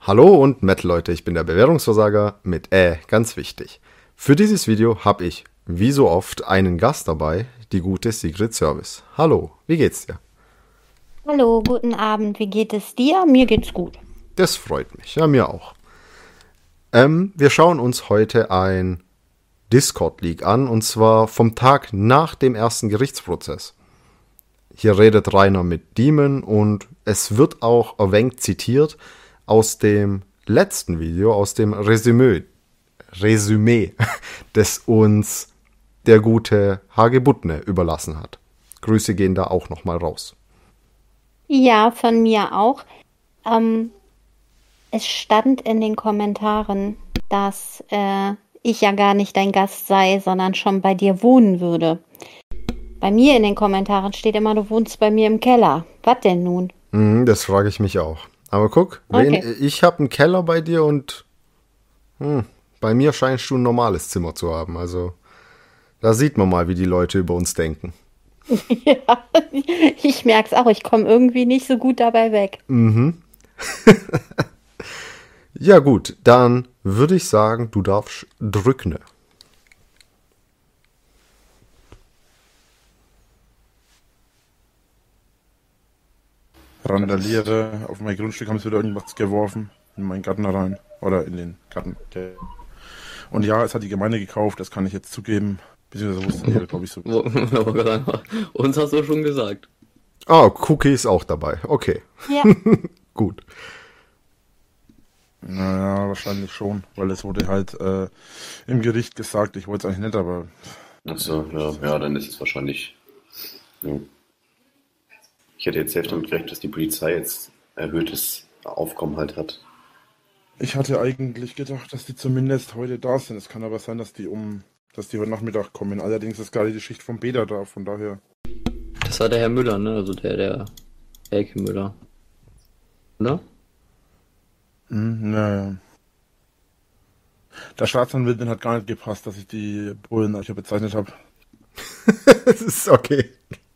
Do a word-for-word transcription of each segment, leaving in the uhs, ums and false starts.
Hallo und Metal Leute, ich bin der Bewährungsversager mit Äh, ganz wichtig. Für dieses Video habe ich, wie so oft, einen Gast dabei, die gute Secret Service. Hallo, wie geht's dir? Hallo, guten Abend. Wie geht es dir? Mir geht's gut. Das freut mich, ja, mir auch. Ähm, wir schauen uns heute ein Discord-Leak an, und zwar vom Tag nach dem ersten Gerichtsprozess. Hier redet Rainer mit Demon und es wird auch erwähnt zitiert aus dem letzten Video, aus dem Resümee, Resümee, das uns der gute Hagebutne überlassen hat. Grüße gehen da auch nochmal raus. Ja, von mir auch. Ähm, es stand in den Kommentaren, dass äh, ich ja gar nicht dein Gast sei, sondern schon bei dir wohnen würde. Bei mir in den Kommentaren steht immer, du wohnst bei mir im Keller. Was denn nun? Mhm, das frage ich mich auch. Aber guck, Okay. wen, ich habe einen Keller bei dir und hm, bei mir scheinst du ein normales Zimmer zu haben. Also da sieht man mal, wie die Leute über uns denken. Ja, ich merke es auch. Ich komme irgendwie nicht so gut dabei weg. Mhm. Ja gut, dann würde ich sagen, du darfst drücken. Randaliere, auf mein Grundstück haben sie wieder irgendwas geworfen, in meinen Garten rein, oder in den Garten. Und ja, es hat die Gemeinde gekauft, das kann ich jetzt zugeben, beziehungsweise wussten die, glaube ich, so. Uns hast du schon gesagt. Ah, Cookie ist auch dabei, okay. Ja. Gut. Naja, wahrscheinlich schon, weil es wurde halt äh, im Gericht gesagt, ich wollte es eigentlich nicht, aber... Achso, ja, ja, dann ist es wahrscheinlich... Ja. Ich hätte jetzt selbst damit gerechnet, dass die Polizei jetzt erhöhtes Aufkommen halt hat. Ich hatte eigentlich gedacht, dass die zumindest heute da sind. Es kann aber sein, dass die um, dass die heute Nachmittag kommen. Allerdings ist gerade die Schicht vom Bäder da, von daher. Das war der Herr Müller, ne? Also der, der Elke Müller. Oder? Hm, naja. Der Staatsanwältin hat gar nicht gepasst, dass ich die Bullen als bezeichnet habe. Das ist okay.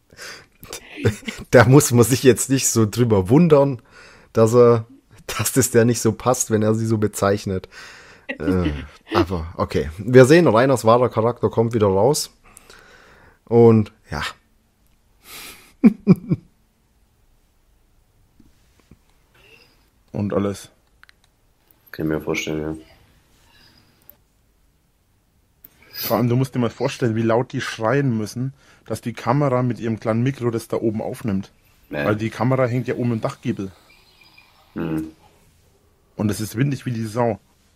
Da muss man sich jetzt nicht so drüber wundern, dass er, dass das der nicht so passt, wenn er sie so bezeichnet. Äh, aber okay. Wir sehen, Rainers wahrer Charakter kommt wieder raus. Und ja. Und alles. Kann ich mir vorstellen, ja. Vor allem, du musst dir mal vorstellen, wie laut die schreien müssen, dass die Kamera mit ihrem kleinen Mikro das da oben aufnimmt. Nee. Weil die Kamera hängt ja oben im Dachgiebel. Hm. Und es ist windig wie die Sau.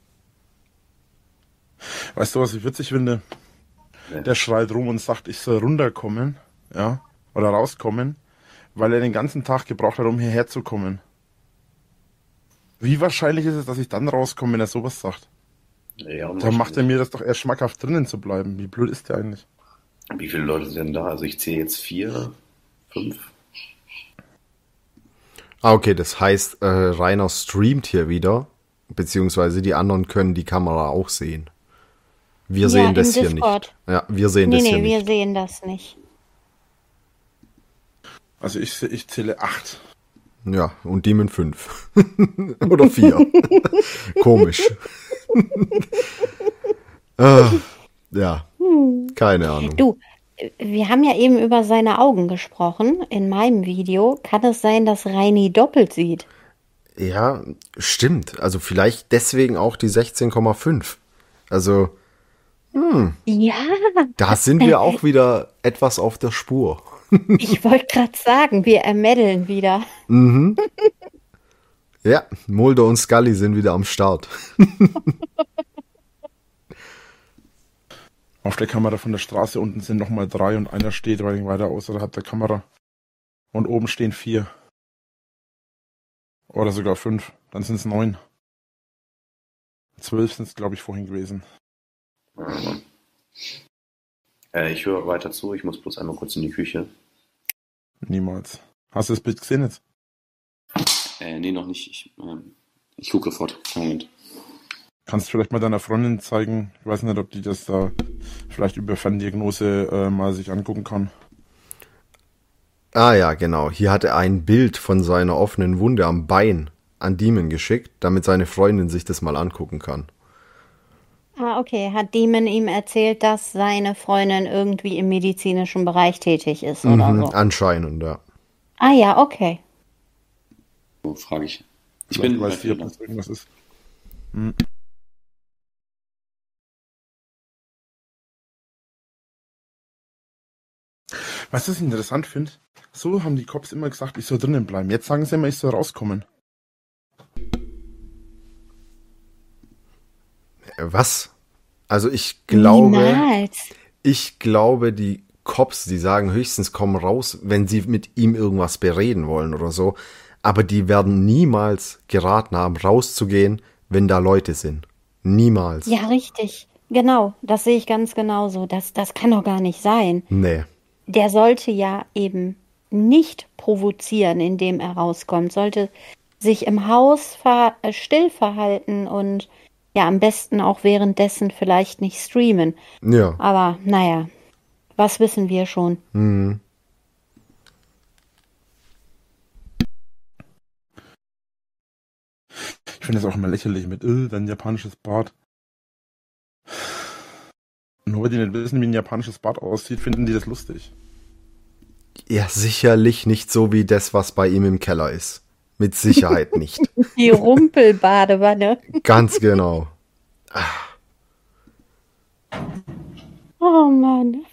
Weißt du, was ich witzig finde? Nee. Der schreit rum und sagt, ich soll runterkommen, ja, oder rauskommen, weil er den ganzen Tag gebraucht hat, um hierher zu kommen. Wie wahrscheinlich ist es, dass ich dann rauskomme, wenn er sowas sagt? Ja, Da macht er mir das doch eher schmackhaft drinnen zu bleiben. Wie blöd ist der eigentlich? Wie viele Leute sind denn da? Also ich zähle jetzt vier, fünf. Ah, okay, das heißt, äh, Rainer streamt hier wieder, beziehungsweise die anderen können die Kamera auch sehen. Wir Ja, sehen im das hier Discord. nicht. Ja, wir sehen Nee, das nee, hier wir nicht. sehen das nicht. Also ich, ich zähle acht. Ja, und Demon fünf. Oder vier. Komisch. ah, ja, keine Ahnung. Du, wir haben ja eben über seine Augen gesprochen in meinem Video. Kann es sein, dass Reini doppelt sieht? Ja, stimmt. Also vielleicht deswegen auch die sechzehn Komma fünf. Also, Ja, da sind wir auch wieder etwas auf der Spur. ich wollte gerade sagen, wir ermitteln wieder. Mhm. Ja, Mulder und Scully sind wieder am Start. Auf der Kamera von der Straße unten sind nochmal drei und einer steht weit weiter außerhalb der Kamera. Und oben stehen vier. Oder sogar fünf. Dann sind es neun. Zwölf sind es, glaube ich, vorhin gewesen. Ja. Äh, ich höre weiter zu, ich muss bloß einmal kurz in die Küche. Niemals. Hast du das Bild gesehen jetzt? Äh, nee, noch nicht. Ich, ähm, ich gucke sofort. Moment. Kannst du vielleicht mal deiner Freundin zeigen? Ich weiß nicht, ob die das da vielleicht über Ferndiagnose äh, mal sich angucken kann. Ah ja, genau. Hier hat er ein Bild von seiner offenen Wunde am Bein an Demon geschickt, damit seine Freundin sich das mal angucken kann. Ah, okay. Hat Demon ihm erzählt, dass seine Freundin irgendwie im medizinischen Bereich tätig ist oder Mhm, so? anscheinend, ja. Ah ja, okay. So frage ich. Ich Vielleicht bin weiß bei ich, ob Fehler. das irgendwas ist. Hm. Was ich interessant finde, so haben die Cops immer gesagt, ich soll drinnen bleiben. Jetzt sagen sie immer, ich soll rauskommen. Äh, Was? Also ich glaube, Niemals. ich glaube, die Cops, die sagen höchstens, komm raus, wenn sie mit ihm irgendwas bereden wollen oder so. Aber die werden niemals geraten haben, rauszugehen, wenn da Leute sind. Niemals. Ja, richtig. Genau, das sehe ich ganz genauso. Das, das kann doch gar nicht sein. Nee. Der sollte ja eben nicht provozieren, indem er rauskommt, sollte sich im Haus ver äh, still verhalten und ja, am besten auch währenddessen vielleicht nicht streamen. Ja. Aber naja, was wissen wir schon? Mhm. Ich finde es auch immer lächerlich mit, äh, dein japanisches Bad. Nur weil die nicht wissen, wie ein japanisches Bad aussieht, finden die das lustig. Ja, sicherlich nicht so wie das, was bei ihm im Keller ist. Mit Sicherheit nicht. Die Rumpelbadewanne. Ganz genau. Oh Mann.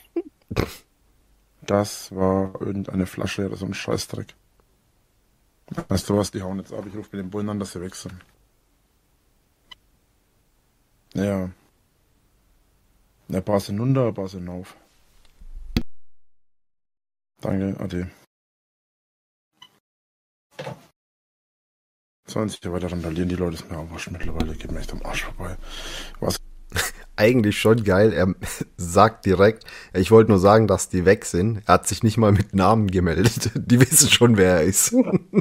Das war irgendeine Flasche oder so ein Scheißdreck. Weißt du was, die hauen jetzt ab. Ich rufe mit den Bullen an, dass sie weg sind. Ja. Ein paar sind runter, ein paar sind auf. Danke, ade. Sollen sich ja weiter randalieren, die Leute ist mir auch wurscht mittlerweile, geht mir echt am Arsch vorbei. Was? Eigentlich schon geil. Er sagt direkt, ich wollte nur sagen, dass die weg sind. Er hat sich nicht mal mit Namen gemeldet. Die wissen schon, wer er ist.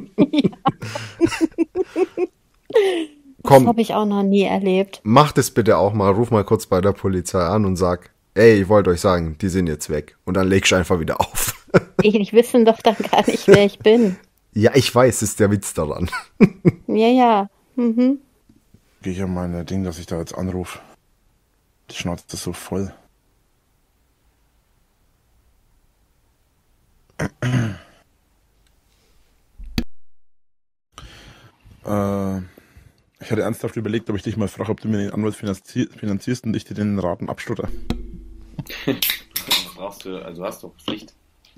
Das Komm, habe ich auch noch nie erlebt. mach das bitte auch mal. Ruf mal kurz bei der Polizei an und sag, ey, ich wollte euch sagen, die sind jetzt weg. Und dann legst du einfach wieder auf. Die wissen doch dann gar nicht, wer ich bin. Ja, ich weiß, ist der Witz daran. Ja, ja. Mhm. Gehe ich an meine Ding, dass ich da jetzt anrufe. Die Schnauze ist so voll. äh, ich hatte ernsthaft überlegt, ob ich dich mal frage, ob du mir den Anwalt finanzi finanzierst und ich dir den Raten abstotter. Brauchst du, also hast du Pflicht.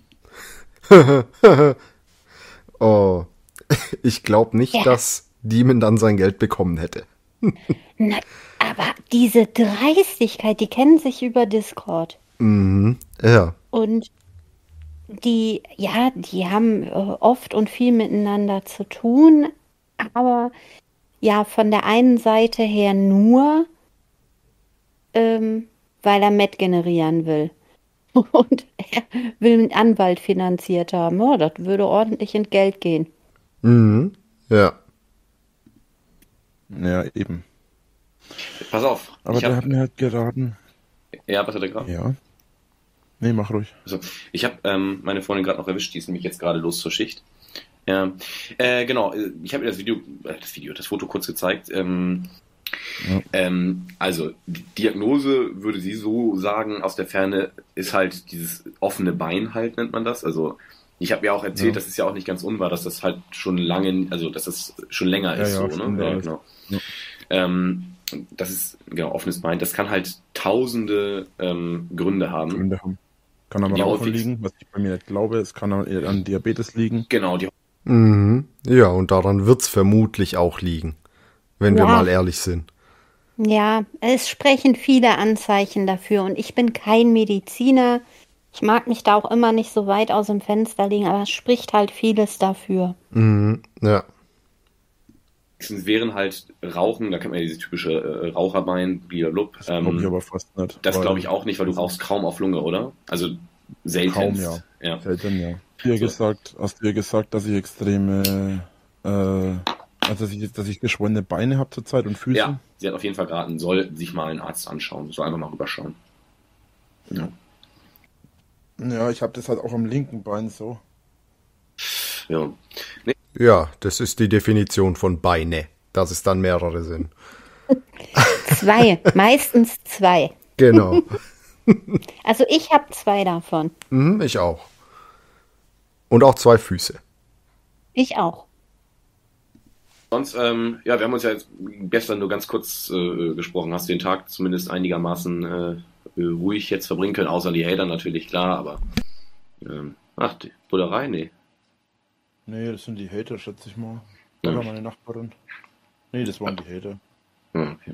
Oh, ich glaube nicht, Ja. dass Demon dann sein Geld bekommen hätte. Na, aber diese Dreistigkeit, die kennen sich über Discord. Mhm, ja. Und die, ja, die haben äh, oft und viel miteinander zu tun, aber ja, von der einen Seite her nur, ähm, weil er Met generieren will. Und er will einen Anwalt finanziert haben. Oh, das würde ordentlich in Geld gehen. Mhm, ja. Ja, eben. Pass auf. Aber ich der hab, hat mir halt geraten. ja, was hat er gerade? Ja. Nee, mach ruhig. Also, ich habe ähm, meine Freundin gerade noch erwischt, die ist nämlich jetzt gerade los zur Schicht. Ja, äh, genau, äh, ich habe ihr das Video, äh, das Video, das Foto kurz gezeigt. Ähm, Ja. ähm, also, die Diagnose würde sie so sagen, aus der Ferne ist halt dieses offene Bein halt, nennt man das. Also, ich habe ja auch erzählt, Ja. das ist ja auch nicht ganz unwahr, dass das halt schon lange, also dass das schon länger Ja, ist, ja, so, schon ne? da Ja, ist. genau. Ja. Ähm, das ist, genau, offenes Bein. Das kann halt tausende ähm, Gründe haben. Gründe haben. Kann am Die Rauchen häufigsten- liegen, was ich bei mir nicht glaube. Es kann an, an Diabetes liegen. Genau, die Mhm. Ja, und daran wird's vermutlich auch liegen, wenn wir Ja. mal ehrlich sind. Ja, es sprechen viele Anzeichen dafür und ich bin kein Mediziner. Ich mag mich da auch immer nicht so weit aus dem Fenster legen, aber es spricht halt vieles dafür. Mhm. Ja. Es wären halt Rauchen, da kennt man ja diese typische äh, Raucherbein, blablabla. Das glaube ich Ähm, aber fast nicht. das weil- glaube ich auch nicht, weil du rauchst kaum auf Lunge, oder? Also selten. Kaum, ja. ja. Selten, ja. Hast du ihr So. gesagt, hast du ihr gesagt, dass ich extreme, äh, also dass ich, dass ich geschwollene Beine habe zurzeit und Füße? Ja, sie hat auf jeden Fall geraten, soll sich mal einen Arzt anschauen, soll einfach mal rüberschauen. Ja. Ja, ich habe das halt auch am linken Bein so. Ja. Ja, das ist die Definition von Beine, dass es dann mehrere sind. Zwei, meistens zwei. Genau. Also ich habe zwei davon. Mhm, ich auch. Und auch zwei Füße. Ich auch. Sonst, ähm, ja, wir haben uns ja jetzt gestern nur ganz kurz äh, gesprochen. Hast den Tag zumindest einigermaßen äh, ruhig jetzt verbringen können, außer die Hater natürlich, klar, aber ähm, ach, die Bullerei, nee. Nee, das sind die Hater, schätze ich mal. Ja. Oder meine Nachbarin. Nee, das waren die Hater. Ah, okay.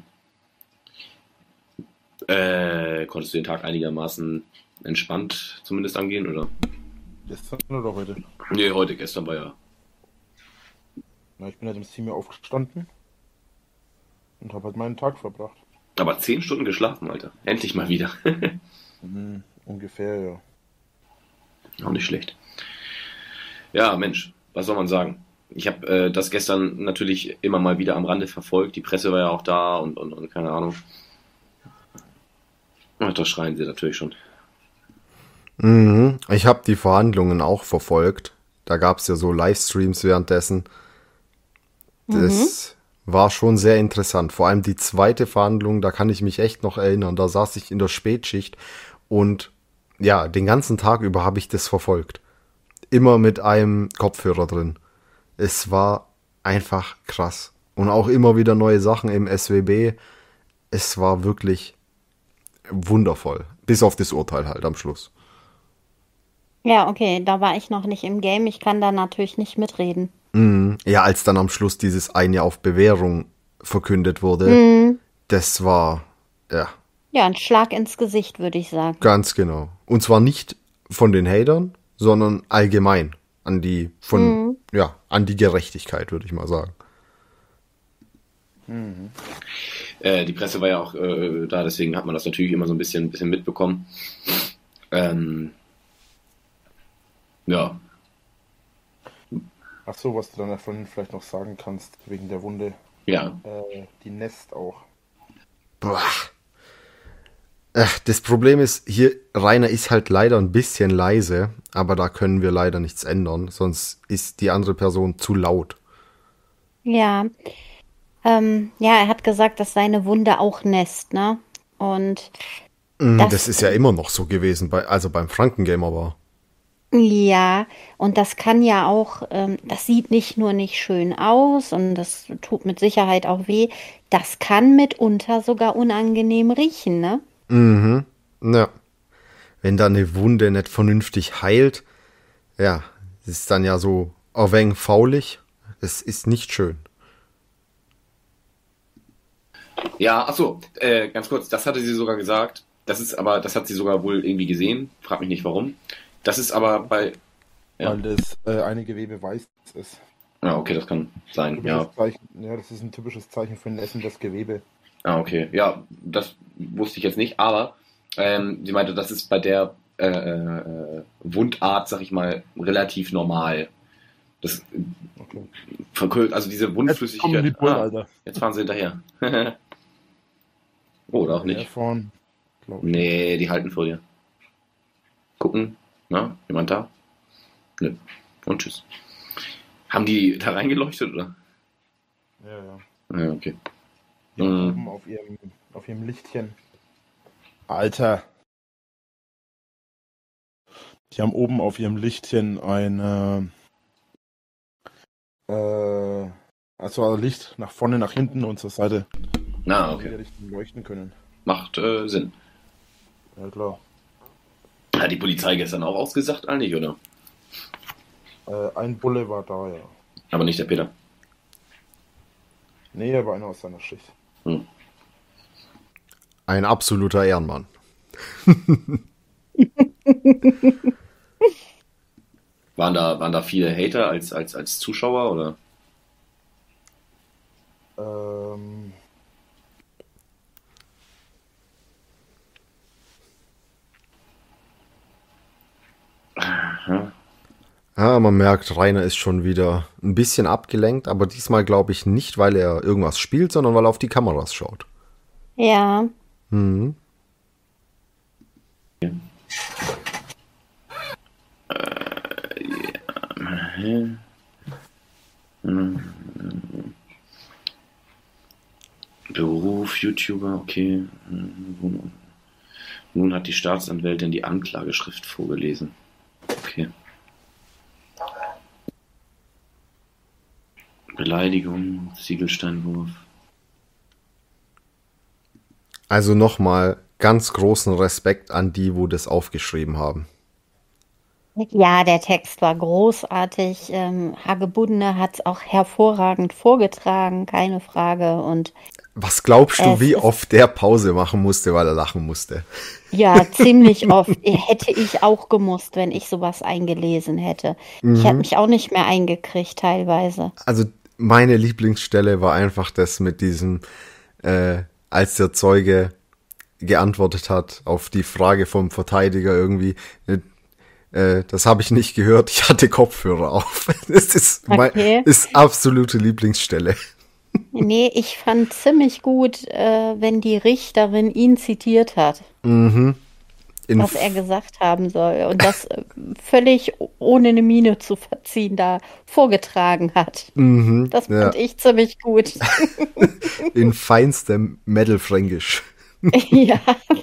Äh, konntest du den Tag einigermaßen entspannt zumindest angehen, oder? Gestern oder heute? Nee, heute, gestern war ja. Na, ich bin halt um sieben Uhr aufgestanden und habe halt meinen Tag verbracht. Aber zehn Stunden geschlafen, Alter. Endlich mal wieder. Mhm, ungefähr, ja. Auch nicht schlecht. Ja, Mensch, was soll man sagen? Ich habe äh, das gestern natürlich immer mal wieder am Rande verfolgt. Die Presse war ja auch da und, und, und keine Ahnung. Ach, da schreien sie natürlich schon. Mhm. Ich habe die Verhandlungen auch verfolgt. Da gab es ja so Livestreams währenddessen. Das war schon sehr interessant. Vor allem die zweite Verhandlung, da kann ich mich echt noch erinnern. Da saß ich in der Spätschicht und ja, den ganzen Tag über habe ich das verfolgt. Immer mit einem Kopfhörer drin. Es war einfach krass. Und auch immer wieder neue Sachen im S W B. Es war wirklich wundervoll. Bis auf das Urteil halt am Schluss. Ja, okay, da war ich noch nicht im Game. Ich kann da natürlich nicht mitreden. Mhm. Ja, als dann am Schluss dieses ein Jahr auf Bewährung verkündet wurde, Mhm. das war, ja, Ja, ein Schlag ins Gesicht, würde ich sagen. ganz genau. Und zwar nicht von den Hatern, sondern allgemein an die, von, ja, an die Gerechtigkeit, würde ich mal sagen. Äh, die Presse war ja auch äh, da, deswegen hat man das natürlich immer so ein bisschen, bisschen mitbekommen. Ähm, ja, Ach so, was du dann davon vielleicht noch sagen kannst, wegen der Wunde. ja. Äh, die Nest auch. Boah. Ach, das Problem ist, hier, Rainer ist halt leider ein bisschen leise, aber da können wir leider nichts ändern, sonst ist die andere Person zu laut. Ja. Ähm, ja, er hat gesagt, dass seine Wunde auch nässt, ne? Und Mhm, Das- das ist ja immer noch so gewesen, bei, also beim Frankengamer war. ja, und das kann ja auch, ähm, das sieht nicht nur nicht schön aus und das tut mit Sicherheit auch weh, das kann mitunter sogar unangenehm riechen, ne? Mhm, ja. Wenn da eine Wunde nicht vernünftig heilt, ja, das ist dann ja so ein wenig faulig. Es ist nicht schön. Ja, ach so, äh, ganz kurz, das hatte sie sogar gesagt. Das ist aber, das hat sie sogar wohl irgendwie gesehen. Frag mich nicht warum. Das ist aber bei, ja, Weil das äh, eine Gewebe weiß ist. ja, okay, das kann sein, ja. Typisches Zeichen, ja, das ist ein typisches Zeichen für ein essendes Gewebe. Ah, okay. Ja, das wusste ich jetzt nicht, aber ähm, sie meinte, das ist bei der äh, äh, Wundart, sag ich mal, relativ normal. Das Okay. verkühlt, also diese Wundflüssigkeit. Jetzt kommen die Bullen, ah, Alter. jetzt fahren sie hinterher. Oder auch Der nicht. vorn, glaub ich. Nee, die halten vor dir. Gucken. Na, jemand da? Nö. Und tschüss. Haben die da reingeleuchtet, oder? Ja, ja. Ja, okay. Die haben Mhm. oben auf ihrem, auf ihrem Lichtchen. Alter. Die haben oben auf ihrem Lichtchen ein äh, also Licht nach vorne, nach hinten und zur Seite. Na, In die okay. Richtung leuchten können. Macht äh, Sinn. Ja, klar. Hat die Polizei gestern auch ausgesagt, eigentlich, oder? Äh, ein Bulle war da, ja. Aber nicht der Peter. Nee, er war einer aus seiner Schicht. Hm. Ein absoluter Ehrenmann. Waren da, waren da viele Hater als, als, als Zuschauer, oder? Ähm, Ja, man merkt, Rainer ist schon wieder ein bisschen abgelenkt, aber diesmal glaube ich nicht, weil er irgendwas spielt, sondern weil er auf die Kameras schaut. Ja, Mhm. Beruf, YouTuber, okay. Nun hat die Staatsanwältin die Anklageschrift vorgelesen. Okay. Beleidigung, Ziegelsteinwurf. Also nochmal ganz großen Respekt an die, wo das aufgeschrieben haben. Ja, der Text war großartig. Ähm, Hagebuttner hat es auch hervorragend vorgetragen, keine Frage. Und Was glaubst du, Es wie ist- oft der Pause machen musste, weil er lachen musste? ja, ziemlich oft hätte ich auch gemusst, wenn ich sowas eingelesen hätte. Ich hätte mich auch nicht mehr eingekriegt teilweise. Also meine Lieblingsstelle war einfach das mit diesem, äh, als der Zeuge geantwortet hat auf die Frage vom Verteidiger irgendwie, äh, das habe ich nicht gehört, ich hatte Kopfhörer auf. Das ist, mein, Okay. ist absolute Lieblingsstelle. Nee, ich fand ziemlich gut, äh, wenn die Richterin ihn zitiert hat, In, was er gesagt haben soll. Und das äh, völlig ohne eine Miene zu verziehen da vorgetragen hat. Das ja. fand ich ziemlich gut. in feinstem Metal-Fränkisch. Ja.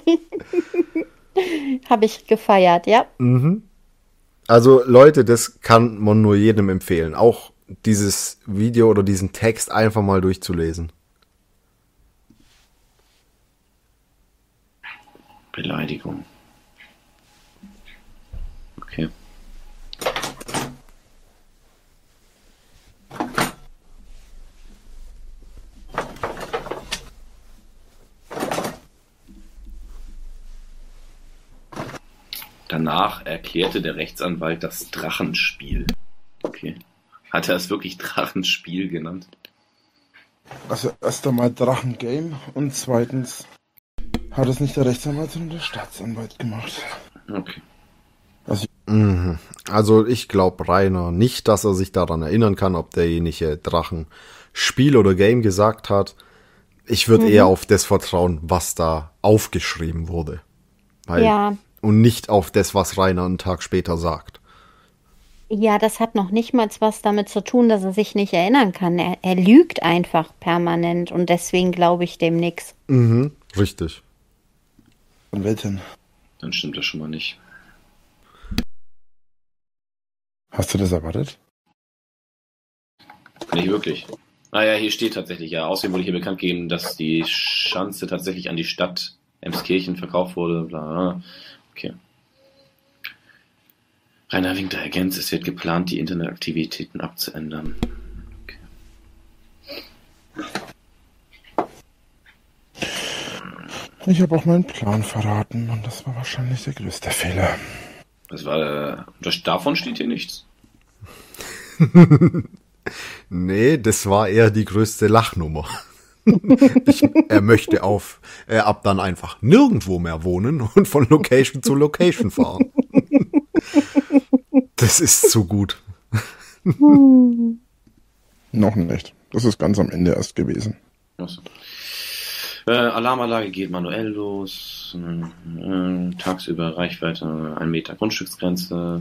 Habe ich gefeiert, ja. Also Leute, das kann man nur jedem empfehlen. Auch dieses Video oder diesen Text einfach mal durchzulesen. Beleidigung. Okay. Danach erklärte der Rechtsanwalt das Drachenspiel. Okay. Hat er es wirklich Drachenspiel genannt? Also erst einmal Drachengame und zweitens hat es nicht der Rechtsanwalt, sondern der Staatsanwalt gemacht. Okay. Also ich glaube Rainer nicht, dass er sich daran erinnern kann, ob derjenige Drachen Spiel oder Game gesagt hat. Ich würde eher auf das vertrauen, was da aufgeschrieben wurde. Weil, Ja. Und nicht auf das, was Rainer einen Tag später sagt. Ja, das hat noch nicht mal was damit zu tun, dass er sich nicht erinnern kann. Er, er lügt einfach permanent und deswegen glaube ich dem nix. Mhm, richtig. Von welchen? Dann stimmt das schon mal nicht. Hast du das erwartet? Nicht wirklich. Ah ja, hier steht tatsächlich, ja. Außerdem wurde hier bekannt gegeben, dass die Schanze tatsächlich an die Stadt Emskirchen verkauft wurde. Bla, bla. Okay. Rainer Winkler ergänzt, es wird geplant, die Internetaktivitäten abzuändern. Ich habe auch meinen Plan verraten und das war wahrscheinlich der größte Fehler. Das war, das, davon steht hier nichts. Nee, das war eher die größte Lachnummer. ich, er möchte auf, äh, ab dann einfach nirgendwo mehr wohnen und von Location zu Location fahren. Das ist zu gut. Noch nicht. Das ist ganz am Ende erst gewesen. Achso. Äh, Alarmanlage geht manuell los. Äh, tagsüber Reichweite ein Meter Grundstücksgrenze.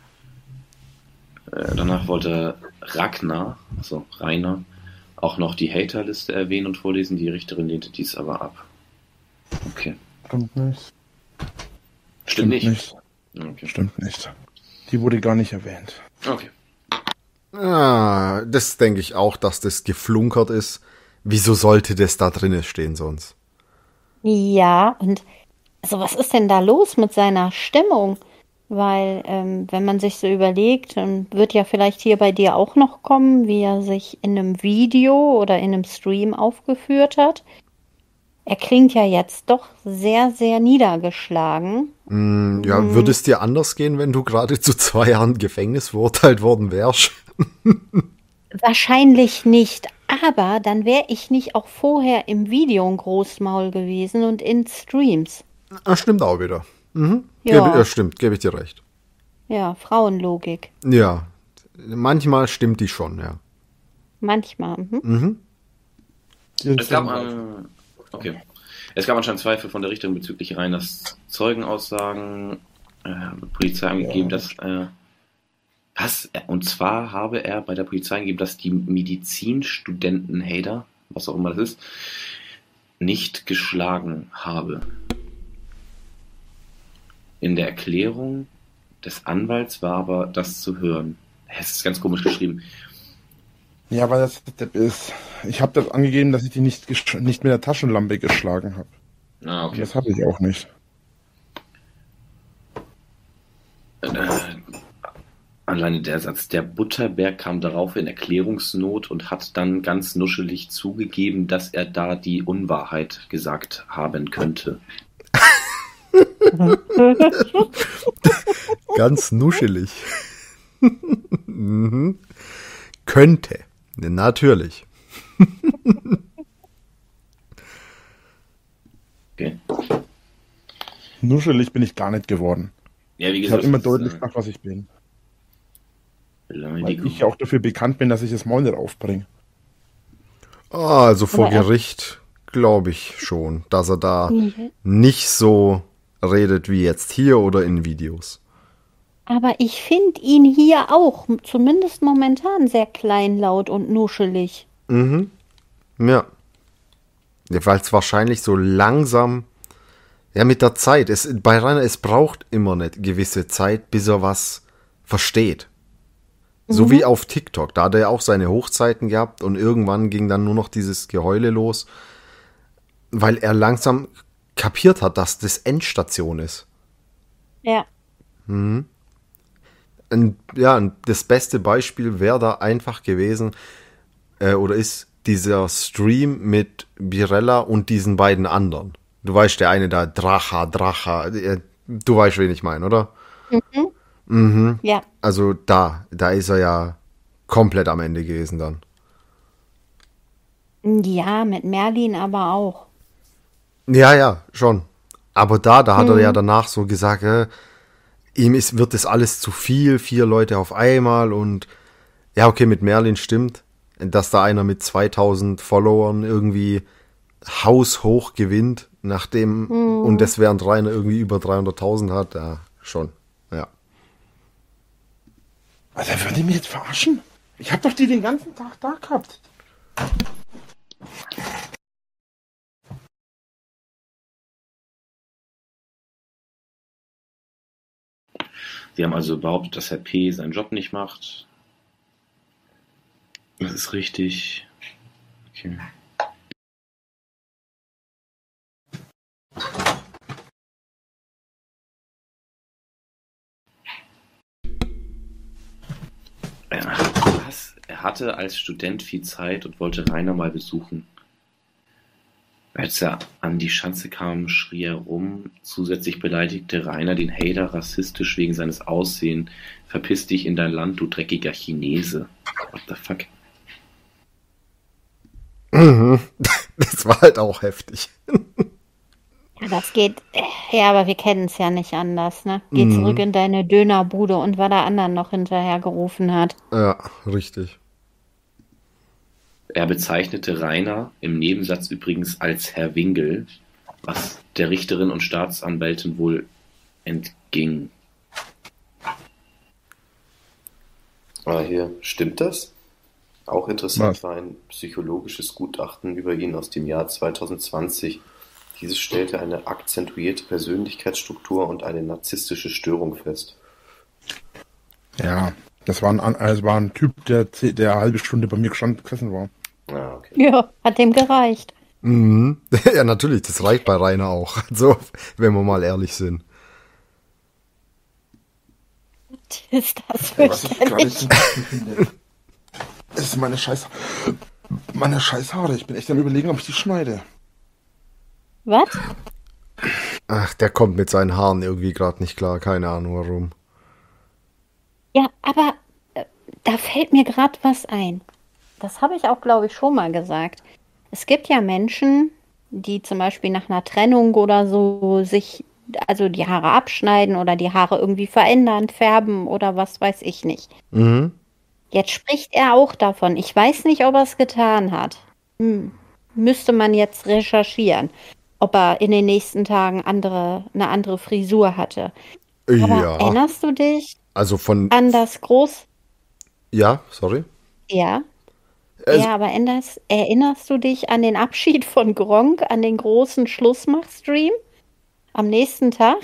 Äh, danach wollte Ragnar, also Rainer, auch noch die Haterliste erwähnen und vorlesen. Die Richterin lehnte dies aber ab. Okay. Stimmt nicht. Stimmt nicht. nicht. Okay. Stimmt nicht. Die wurde gar nicht erwähnt. Okay. Ah, das denke ich auch, dass das geflunkert ist. Wieso sollte das da drinnen stehen sonst? Ja, und also was ist denn da los mit seiner Stimmung? Weil, ähm, wenn man sich so überlegt, dann wird ja vielleicht hier bei dir auch noch kommen, wie er sich in einem Video oder in einem Stream aufgeführt hat. Er klingt ja jetzt doch sehr, sehr niedergeschlagen. Mm, ja, würde es dir anders gehen, wenn du gerade zu zwei Jahren Gefängnis verurteilt worden wärst? Wahrscheinlich nicht, aber dann wäre ich nicht auch vorher im Video ein Großmaul gewesen und in Streams. Ah, stimmt auch wieder. Mhm. Ja. Gebe, ja, stimmt, gebe ich dir recht. Ja, Frauenlogik. Ja, manchmal stimmt die schon, ja. Manchmal. Mhm. Es gab, äh, okay. Es gab anscheinend Zweifel von der Richterin bezüglich Rainers Zeugenaussagen. Äh, Polizei angegeben, dass äh, Was? Und zwar habe er bei der Polizei angegeben, dass die Medizinstudenten Hader, was auch immer das ist, nicht geschlagen habe. In der Erklärung des Anwalts war aber das zu hören. Es ist ganz komisch geschrieben. Ja, weil das, das ist. Ich habe das angegeben, dass ich die nicht, gesch- nicht mit der Taschenlampe geschlagen habe. Ah, okay. Das habe ich auch nicht. Äh, alleine der Satz, der Butterberg kam darauf in Erklärungsnot und hat dann ganz nuschelig zugegeben, dass er da die Unwahrheit gesagt haben könnte. Ganz nuschelig. mhm. Könnte. Natürlich. Okay. Nuschelig bin ich gar nicht geworden. Ja, wie Ich gesagt, habe immer das ist, deutlich äh, gesagt, was ich bin. Weil Beleidigung. ich auch dafür bekannt bin, dass ich das Maul nicht aufbringe. Ah, also vor Aber er- Gericht glaube ich schon, dass er da Mhm. nicht so redet wie jetzt hier oder in Videos. Aber ich finde ihn hier auch, zumindest momentan, sehr kleinlaut und nuschelig. Mhm. Ja. Ja, weil es wahrscheinlich so langsam, ja, mit der Zeit, es, bei Rainer, es braucht immer eine gewisse Zeit, bis er was versteht. So wie auf TikTok, da hat er ja auch seine Hochzeiten gehabt und irgendwann ging dann nur noch dieses Geheule los, weil er langsam kapiert hat, dass das Endstation ist. Ja. Und, ja, und das beste Beispiel wäre da einfach gewesen, äh, oder ist dieser Stream mit Birella und diesen beiden anderen. Du weißt, der eine da, Dracha, Dracha, äh, du weißt, wen ich meine, oder? Ja. Also da, da ist er ja komplett am Ende gewesen dann. Ja, mit Merlin aber auch. Ja, ja, schon. Aber da, da hat er ja danach so gesagt, äh, ihm ist, wird das alles zu viel, vier Leute auf einmal und ja, okay, mit Merlin stimmt, dass da einer mit zweitausend Followern irgendwie haushoch gewinnt, nachdem, und das während Rainer irgendwie über dreihunderttausend hat, ja, schon, ja. Also, wollt ihr mich jetzt verarschen? Ich habe doch die den ganzen Tag da gehabt. Sie haben also behauptet, dass Herr P. seinen Job nicht macht. Das ist richtig. Okay. Ja, was? Er hatte als Student viel Zeit und wollte Rainer mal besuchen. Als er an die Schanze kam, schrie er rum. Zusätzlich beleidigte Rainer den Hader rassistisch wegen seines Aussehens. Verpiss dich in dein Land, du dreckiger Chinese. What the fuck? Das war halt auch heftig. Ja, das geht. Ja, aber wir kennen es ja nicht anders, ne? Geh zurück in deine Dönerbude und was der anderen noch hinterher gerufen hat. Ja, richtig. Er bezeichnete Rainer im Nebensatz übrigens als Herr Wingel, was der Richterin und Staatsanwältin wohl entging. Ah, hier, stimmt das? Auch interessant Was? war ein psychologisches Gutachten über ihn aus dem Jahr zweitausendzwanzig. Dieses stellte eine akzentuierte Persönlichkeitsstruktur und eine narzisstische Störung fest. Ja, das war ein, An- äh, es war ein Typ, der, ze- der eine halbe Stunde bei mir gestanden gesessen war. Ah, okay. Ja, hat dem gereicht. Mhm. Ja, natürlich, das reicht bei Rainer auch. Also, wenn wir mal ehrlich sind. Ist das Was ich gerade fürchterlich. so finde, das ist meine scheiß, meine scheiß Haare. Ich bin echt am Überlegen, ob ich die schneide. Was? Ach, der kommt mit seinen Haaren irgendwie gerade nicht klar. Keine Ahnung warum. Ja, aber äh, da fällt mir gerade was ein. Das habe ich auch, glaube ich, schon mal gesagt. Es gibt ja Menschen, die zum Beispiel nach einer Trennung oder so sich, also die Haare abschneiden oder die Haare irgendwie verändern, färben oder was weiß ich nicht. Mhm. Jetzt spricht er auch davon. Ich weiß nicht, ob er es getan hat. Hm. Müsste man jetzt recherchieren, ob er in den nächsten Tagen andere, eine andere Frisur hatte. Aber Ja. erinnerst du dich, Also von. An das Groß... Ja, sorry. Ja. Also- ja, aber erinnerst, erinnerst du dich an den Abschied von Gronkh, an den großen Schlussmach-Stream am nächsten Tag?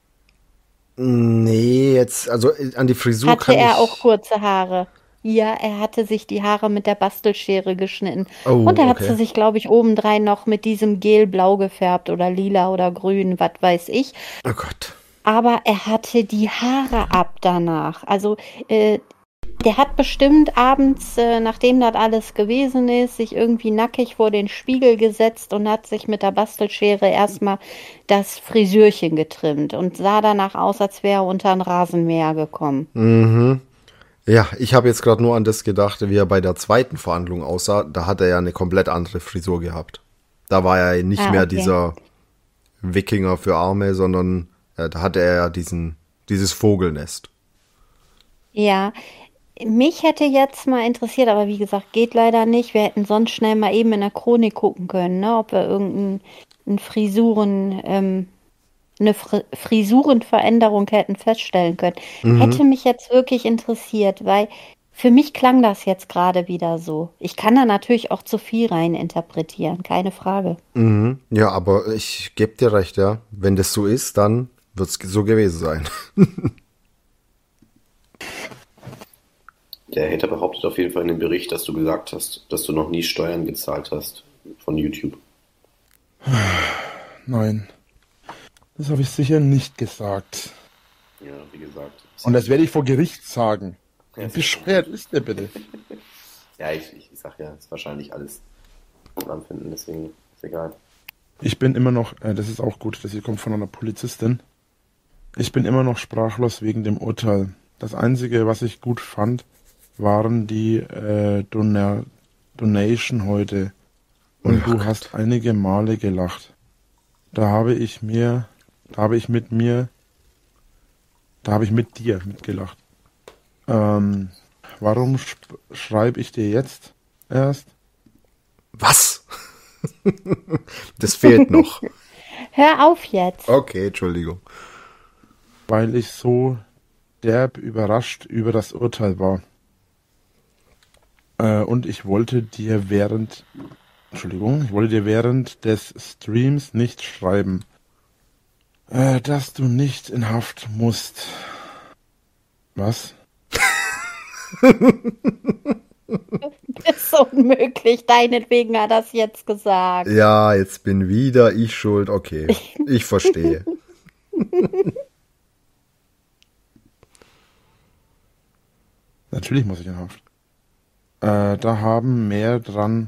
Nee, jetzt, also äh, an die Frisur Hatte kann er ich. auch kurze Haare? Ja, er hatte sich die Haare mit der Bastelschere geschnitten. Oh, Und er hat okay. sie sich, glaube ich, obendrein noch mit diesem Gel blau gefärbt oder lila oder grün, was weiß ich. Oh Gott. Aber er hatte die Haare ab danach. Also, äh, der hat bestimmt abends, äh, nachdem das alles gewesen ist, sich irgendwie nackig vor den Spiegel gesetzt und hat sich mit der Bastelschere erstmal das Frisürchen getrimmt und sah danach aus, als wäre er unter ein Rasenmäher gekommen. Mhm. Ja, ich habe jetzt gerade nur an das gedacht, wie er bei der zweiten Verhandlung aussah. Da hat er ja eine komplett andere Frisur gehabt. Da war er nicht Ah, mehr okay. dieser Wikinger für Arme, sondern äh, da hatte er ja diesen, dieses Vogelnest. Ja, mich hätte jetzt mal interessiert, aber wie gesagt, geht leider nicht. Wir hätten sonst schnell mal eben in der Chronik gucken können, ne, ob wir irgendeine Frisuren, ähm, eine Fri Frisurenveränderung hätten feststellen können. Hätte mich jetzt wirklich interessiert, weil für mich klang das jetzt gerade wieder so. Ich kann da natürlich auch zu viel rein interpretieren, keine Frage. Mhm. Ja, aber ich gebe dir recht, ja. Wenn das so ist, dann wird es so gewesen sein. Der Hater behauptet auf jeden Fall in dem Bericht, dass du gesagt hast, dass du noch nie Steuern gezahlt hast von YouTube. Nein. Das habe ich sicher nicht gesagt. Ja, wie gesagt. Und das werde ich vor Gericht sagen. Ja, Wie bescheuert ist der bitte? Ja, ich, ich, ich sag ja, ist wahrscheinlich alles gut anfinden, deswegen ist egal. Ich bin immer noch, äh, das ist auch gut, das hier kommt von einer Polizistin. Ich bin immer noch sprachlos wegen dem Urteil. Das Einzige, was ich gut fand, waren die äh, Dona Donation heute. Und Ach du Gott. hast einige Male gelacht. Da habe ich mir, da habe ich mit mir, da habe ich mit dir mitgelacht. Ähm, warum sch schreibe ich dir jetzt erst? Was? Das fehlt noch. Hör auf jetzt. Okay, Entschuldigung. Weil ich so derb überrascht über das Urteil war. Äh, und ich wollte dir während, Entschuldigung, ich wollte dir während des Streams nicht schreiben, äh, dass du nicht in Haft musst. Was? Das ist unmöglich. Deinetwegen hat er das jetzt gesagt. Ja, jetzt bin wieder ich schuld. Okay, ich verstehe. Natürlich muss ich in Haft. Äh, da haben mehr dran,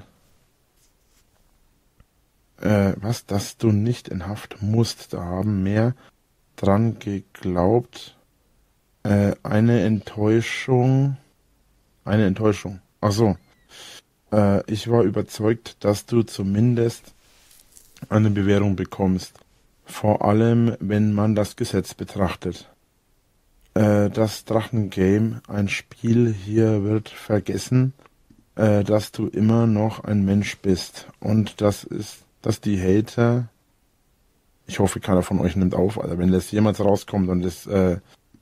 äh, was, dass du nicht in Haft musst, da haben mehr dran geglaubt, äh, eine Enttäuschung, eine Enttäuschung, ach so, äh, ich war überzeugt, dass du zumindest eine Bewährung bekommst, vor allem, wenn man das Gesetz betrachtet. Äh, das Drachengame, ein Spiel, hier wird vergessen, äh, dass du immer noch ein Mensch bist. Und das ist, dass die Hater, ich hoffe, keiner von euch nimmt auf, also wenn das jemals rauskommt und das, äh,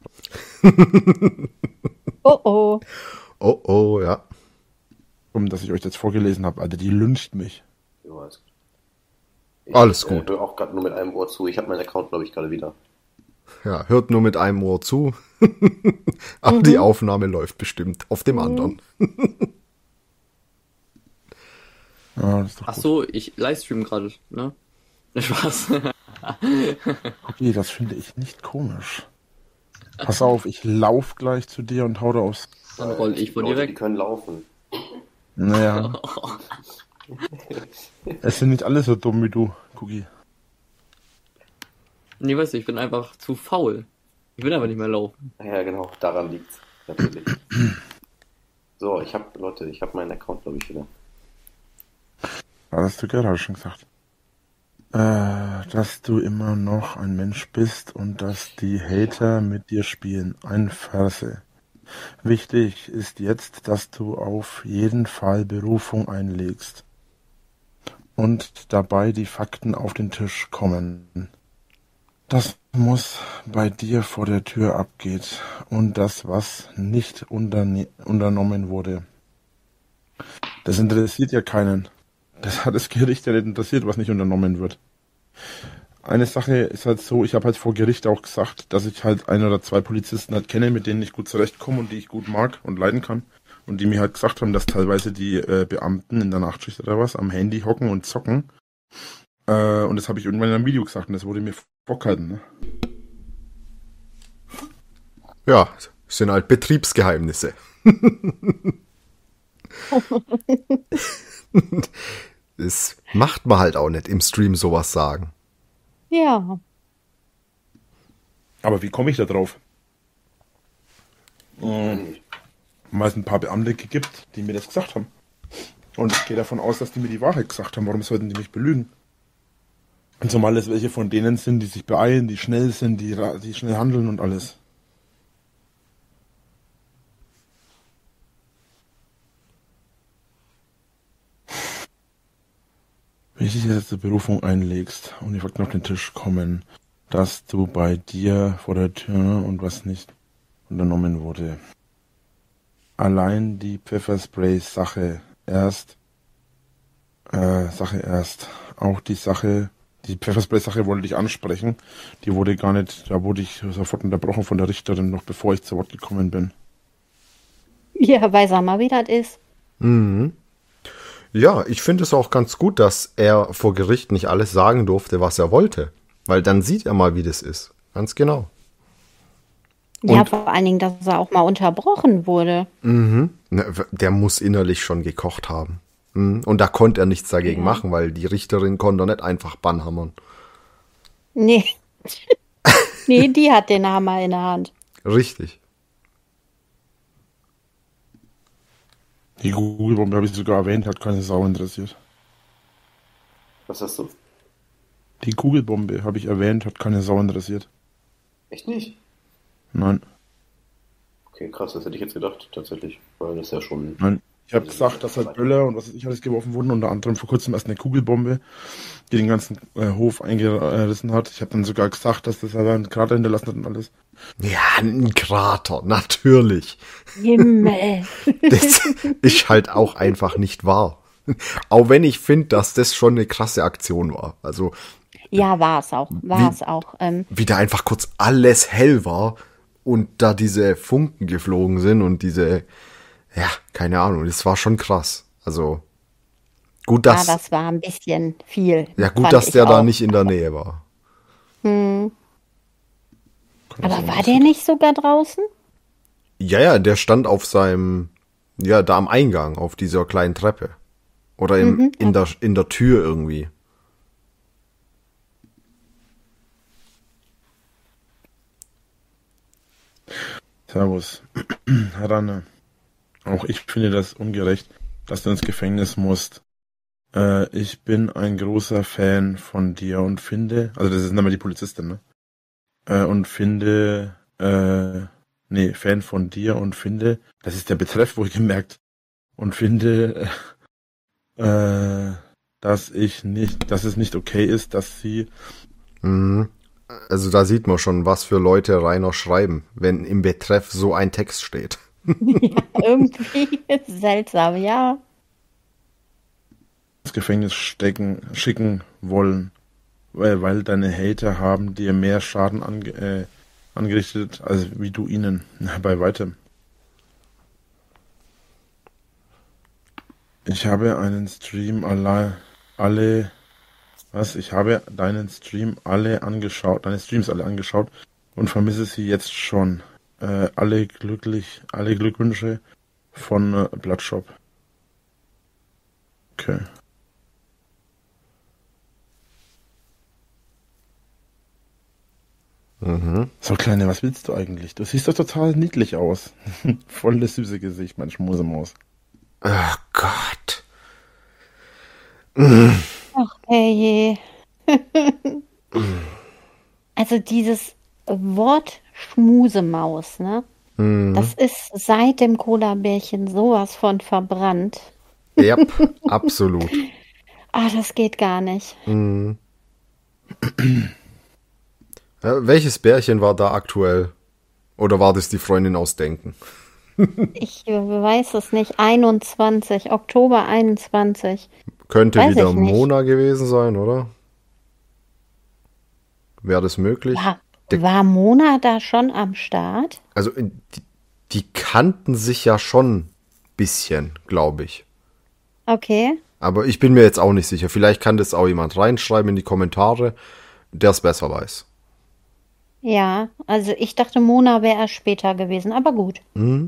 Oh oh. Oh, oh, ja. kommt, dass ich euch das vorgelesen habe, Alter, die lyncht mich. Ja, alles gut. Ich, Alles äh, gut. höre auch gerade nur mit einem Ohr zu. Ich habe meinen Account, glaube ich, gerade wieder. Ja, hört nur mit einem Ohr zu. Aber die Aufnahme läuft bestimmt auf dem anderen. Ja, das ist doch Ach gut. so, ich livestream gerade, ne? Spaß. Okay, das finde ich nicht komisch. Pass auf, ich lauf gleich zu dir und hau da aufs... Dann roll ich von dir Leute, die weg. können laufen. Naja, es sind nicht alle so dumm wie du, Cookie. Nee, weißt du, ich bin einfach zu faul. Ich will einfach nicht mehr laufen. Ja, genau, daran liegt's. Natürlich. So, ich habe, Leute, ich habe meinen Account, glaube ich, wieder. Ja, das hast du gerade schon gesagt. Äh, dass du immer noch ein Mensch bist und dass die Hater mit dir spielen. Ein Verse. Wichtig ist jetzt, dass du auf jeden Fall Berufung das muss bei dir vor der Tür abgeht und das, was nicht unterne- unternommen wurde. Das interessiert ja keinen. Das hat das Gericht ja nicht interessiert, was nicht unternommen wird. Eine Sache ist halt so, ich habe halt vor Gericht auch gesagt, dass ich halt ein oder zwei Polizisten halt kenne, mit denen ich gut zurechtkomme und die ich gut mag und leiden kann. Und die mir halt gesagt haben, dass teilweise die äh, Beamten in der Nachtschicht oder was am Handy hocken und zocken. Äh, und das habe ich irgendwann in einem Video gesagt und das wurde mir vorgehalten. Ne? Ja, sind halt Betriebsgeheimnisse. Das macht man halt auch nicht im Stream sowas sagen. Ja. Aber wie komme ich da drauf? Ähm, weil es ein paar Beamte gibt, die mir das gesagt haben. Und ich gehe davon aus, dass die mir die Wahrheit gesagt haben. Warum sollten die mich belügen? Und zumal es welche von denen sind, die sich beeilen, die schnell sind, die, ra- die schnell handeln und alles. Wenn ich jetzt die Berufung einlegst und die Fakten auf den Tisch kommen, dass du bei dir vor der Tür und was nicht unternommen wurde. Allein die Pfefferspray-Sache erst, äh, Sache erst, auch die Sache, die Pfefferspray-Sache wollte ich ansprechen, die wurde gar nicht, da wurde ich sofort unterbrochen von der Richterin, noch bevor ich zu Wort gekommen bin. Ja, weiß er mal, wie das ist. Mhm. Ja, ich finde es auch ganz gut, dass er vor Gericht nicht alles sagen durfte, was er wollte. Weil dann sieht er mal, wie das ist. Ganz genau. Ja, Und- vor allen Dingen, dass er auch mal unterbrochen wurde. Mhm. Na, w- Der muss innerlich schon gekocht haben. Mhm. Und da konnte er nichts dagegen Ja. machen, weil die Richterin konnte doch nicht einfach bannhammern. Nee. Nee, die hat den Hammer in der Hand. Richtig. Die Google-Bombe habe ich sogar erwähnt, hat keine Sau interessiert. Was hast du? Die Kugelbombe habe ich erwähnt, hat keine Sau interessiert. Echt nicht? Nein, Okay, krass, das hätte ich jetzt gedacht, tatsächlich. Weil das ja schon. nein. Ich habe gesagt, dass halt Böller und was weiß ich alles geworfen wurden, unter anderem vor kurzem erst eine Kugelbombe, die den ganzen äh, Hof eingerissen hat. Ich habe dann sogar gesagt, dass das aber einen Krater hinterlassen hat und alles. Ja, ein Krater, natürlich. Himmel. Das ist halt auch einfach nicht wahr. Auch wenn ich finde, dass das schon eine krasse Aktion war. Also, Ja, war es auch. War Wie- es auch. Ähm, wie da einfach kurz alles hell war und da diese Funken geflogen sind und diese, ja, keine Ahnung, das war schon krass. Also, gut, ja, dass, das war ein bisschen viel. ja, gut, fand dass ich der da auch. nicht in der Nähe war. Hm. Kann Aber das war sein? der nicht sogar draußen? Ja, ja, der stand auf seinem, ja, da am Eingang, auf dieser kleinen Treppe. Oder im, Mhm. in der, in der Tür irgendwie. Servus. Herr Ranne. Auch ich finde das ungerecht, dass du ins Gefängnis musst. Äh, ich bin ein großer Fan von dir und finde, also das ist nämlich die Polizistin, ne? Äh, und finde, äh, nee, Fan von dir und finde, das ist der Betreff, wohlgemerkt, und finde, äh, dass ich nicht, dass es nicht okay ist, dass sie, Mhm. Also da sieht man schon, was für Leute Rainer schreiben, wenn im Betreff so ein Text steht. Ja, irgendwie seltsam, ja. ins Gefängnis stecken, schicken wollen, weil, weil deine Hater haben dir mehr Schaden ange, äh, angerichtet, als wie du ihnen. Na, bei weitem. Ich habe einen Stream alle, alle, was? Ich habe deinen Stream alle angeschaut, deine Streams alle angeschaut und vermisse sie jetzt schon. Äh, alle glücklich, alle Glückwünsche von äh, Bloodshop. Okay. Mhm. So, Kleine, was willst du eigentlich? Du siehst doch total niedlich aus. Voll das süße Gesicht, mein Schmusemaus. Oh Gott. Ach, herrje. Also dieses Wort Schmusemaus, ne? Mhm. Das ist seit dem Cola-Bärchen sowas von verbrannt. Yep, absolut. Ah, das geht gar nicht. Mhm. Ja, welches Bärchen war da aktuell? Oder war das die Freundin aus Denken? Ich weiß es nicht. einundzwanzig, Oktober einundzwanzig. Könnte Weiß wieder ich nicht. Mona gewesen sein, oder? Wäre das möglich? War, Der- war Mona da schon am Start? Also äh, die, die kannten sich ja schon ein bisschen, glaube ich. Okay. Aber ich bin mir jetzt auch nicht sicher. Vielleicht kann das auch jemand reinschreiben in die Kommentare, der es besser weiß. Ja, also ich dachte, Mona wäre erst später gewesen, aber gut. Mhm.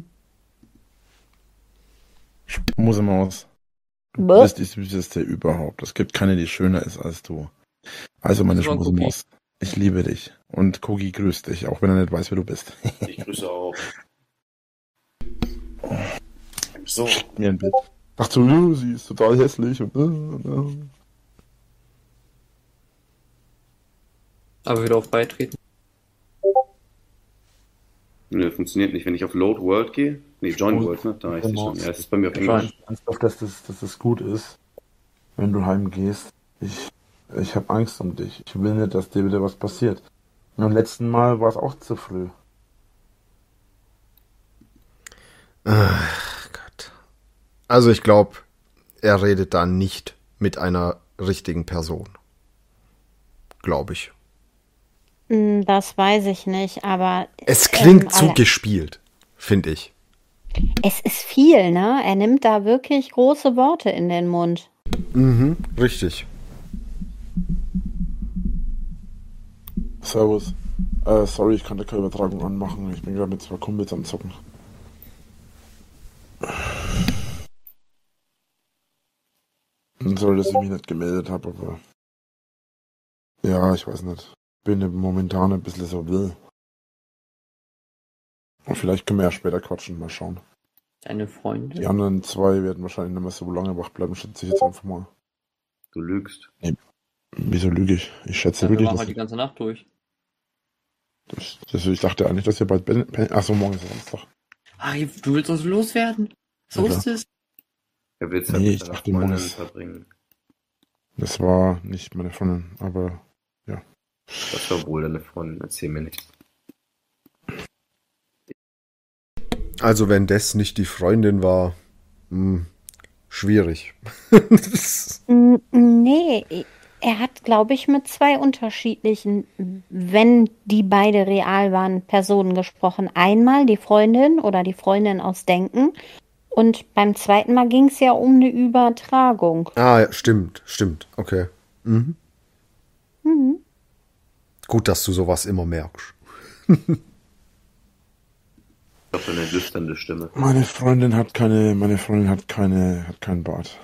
Muss im Haus. Du Bäh. bist die süßeste überhaupt. Es gibt keine, die schöner ist als du. Also meine Das war Schmusemaus, ich liebe dich. Und Kogi grüßt dich, auch wenn er nicht weiß, wer du bist. Ich grüße auch. So, Mir ein Bild. Ach so, ja, sie ist total hässlich. Und, äh, äh. Aber wieder auf Beitreten. nö, funktioniert nicht. Wenn ich auf Load World gehe, nee, Join World, ne? Da ist sie schon. Ja, es ist bei mir auf Englisch. Ernsthaft, dass das, dass das gut ist, wenn du heimgehst. Ich, ich habe Angst um dich. Ich will nicht, dass dir wieder was passiert. Und beim letzten Mal war es auch zu früh. Ach Gott. Also ich glaube, er redet da nicht mit einer richtigen Person. Glaube ich. Hm, Das weiß ich nicht, aber Es klingt ähm, zu alle- gespielt, finde ich. es ist viel, ne? Er nimmt da wirklich große Worte in den Mund. Mhm, richtig. Servus. Äh, sorry, ich kann da keine Übertragung anmachen. Ich bin gerade mit zwei Kumpels am Zocken. Und sorry, dass ich mich nicht gemeldet habe, aber... Ja, ich weiß nicht. Bin momentan ein bisschen so will. Und vielleicht können wir ja später quatschen, mal schauen. Deine Freunde. Die anderen zwei werden wahrscheinlich nicht mehr so lange wach bleiben, schätze ich jetzt einfach mal. Du lügst. Wieso lüge ich? Ich schätze Ja, wir wirklich, machen dass halt die ganze Nacht durch. ich, das, ich dachte eigentlich, dass ihr bald... Ben, ben, achso, morgen ist Samstag. Ah, du willst uns loswerden? So Ja. ist es. Er will Zeit Nee, mit ich seiner dachte, Freundin Monis. verbringen. Das war nicht meine Freundin, aber Das war wohl deine Freundin. Erzähl mir nichts. Also wenn das nicht die Freundin war, mh, schwierig. N- Nee, er hat, glaube ich, mit zwei unterschiedlichen, wenn die beide real waren, Personen gesprochen. Einmal die Freundin oder die Freundin aus Denken und beim zweiten Mal ging es ja um eine Übertragung. Ah, ja, stimmt, stimmt. Okay. Mhm. Mhm. Gut, dass du sowas immer merkst. Ich habe eine lüsternde Stimme. meine Freundin hat keine, meine Freundin hat keine, hat keinen Bart.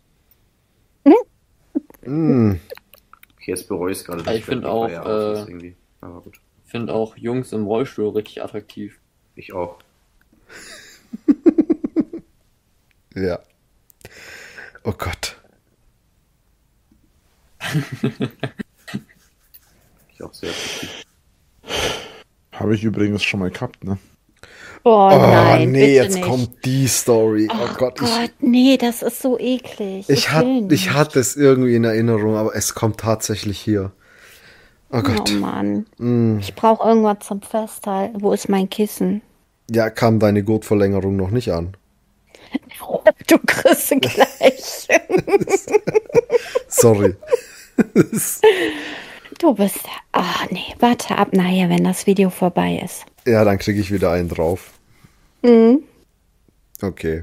Mm. Okay, jetzt bereue ich es gerade. dass Ich find bei auch, Fire aus ist äh, irgendwie. Aber gut. Ich finde auch Jungs im Rollstuhl richtig attraktiv. Ich auch. Ja. Oh Gott. Ich auch sehr attraktiv. Habe ich übrigens schon mal gehabt, ne? Oh, Oh nein, nee, bitte jetzt nicht. kommt die Story. Oh, Oh Gott, Gott, ich, nee, das ist so eklig. ich, will hat, nicht. ich hatte es irgendwie in Erinnerung, aber es kommt tatsächlich hier. Oh Gott. Oh Mann, Mm. ich brauche irgendwas zum Festhalten. Wo ist mein Kissen? Ja, kam deine Gurtverlängerung noch nicht an. Oh, du kriegst sie gleich. Sorry. Du bist. Ah, nee, warte ab nachher, wenn das Video vorbei ist. Ja, dann kriege ich wieder einen drauf. Mhm. Okay.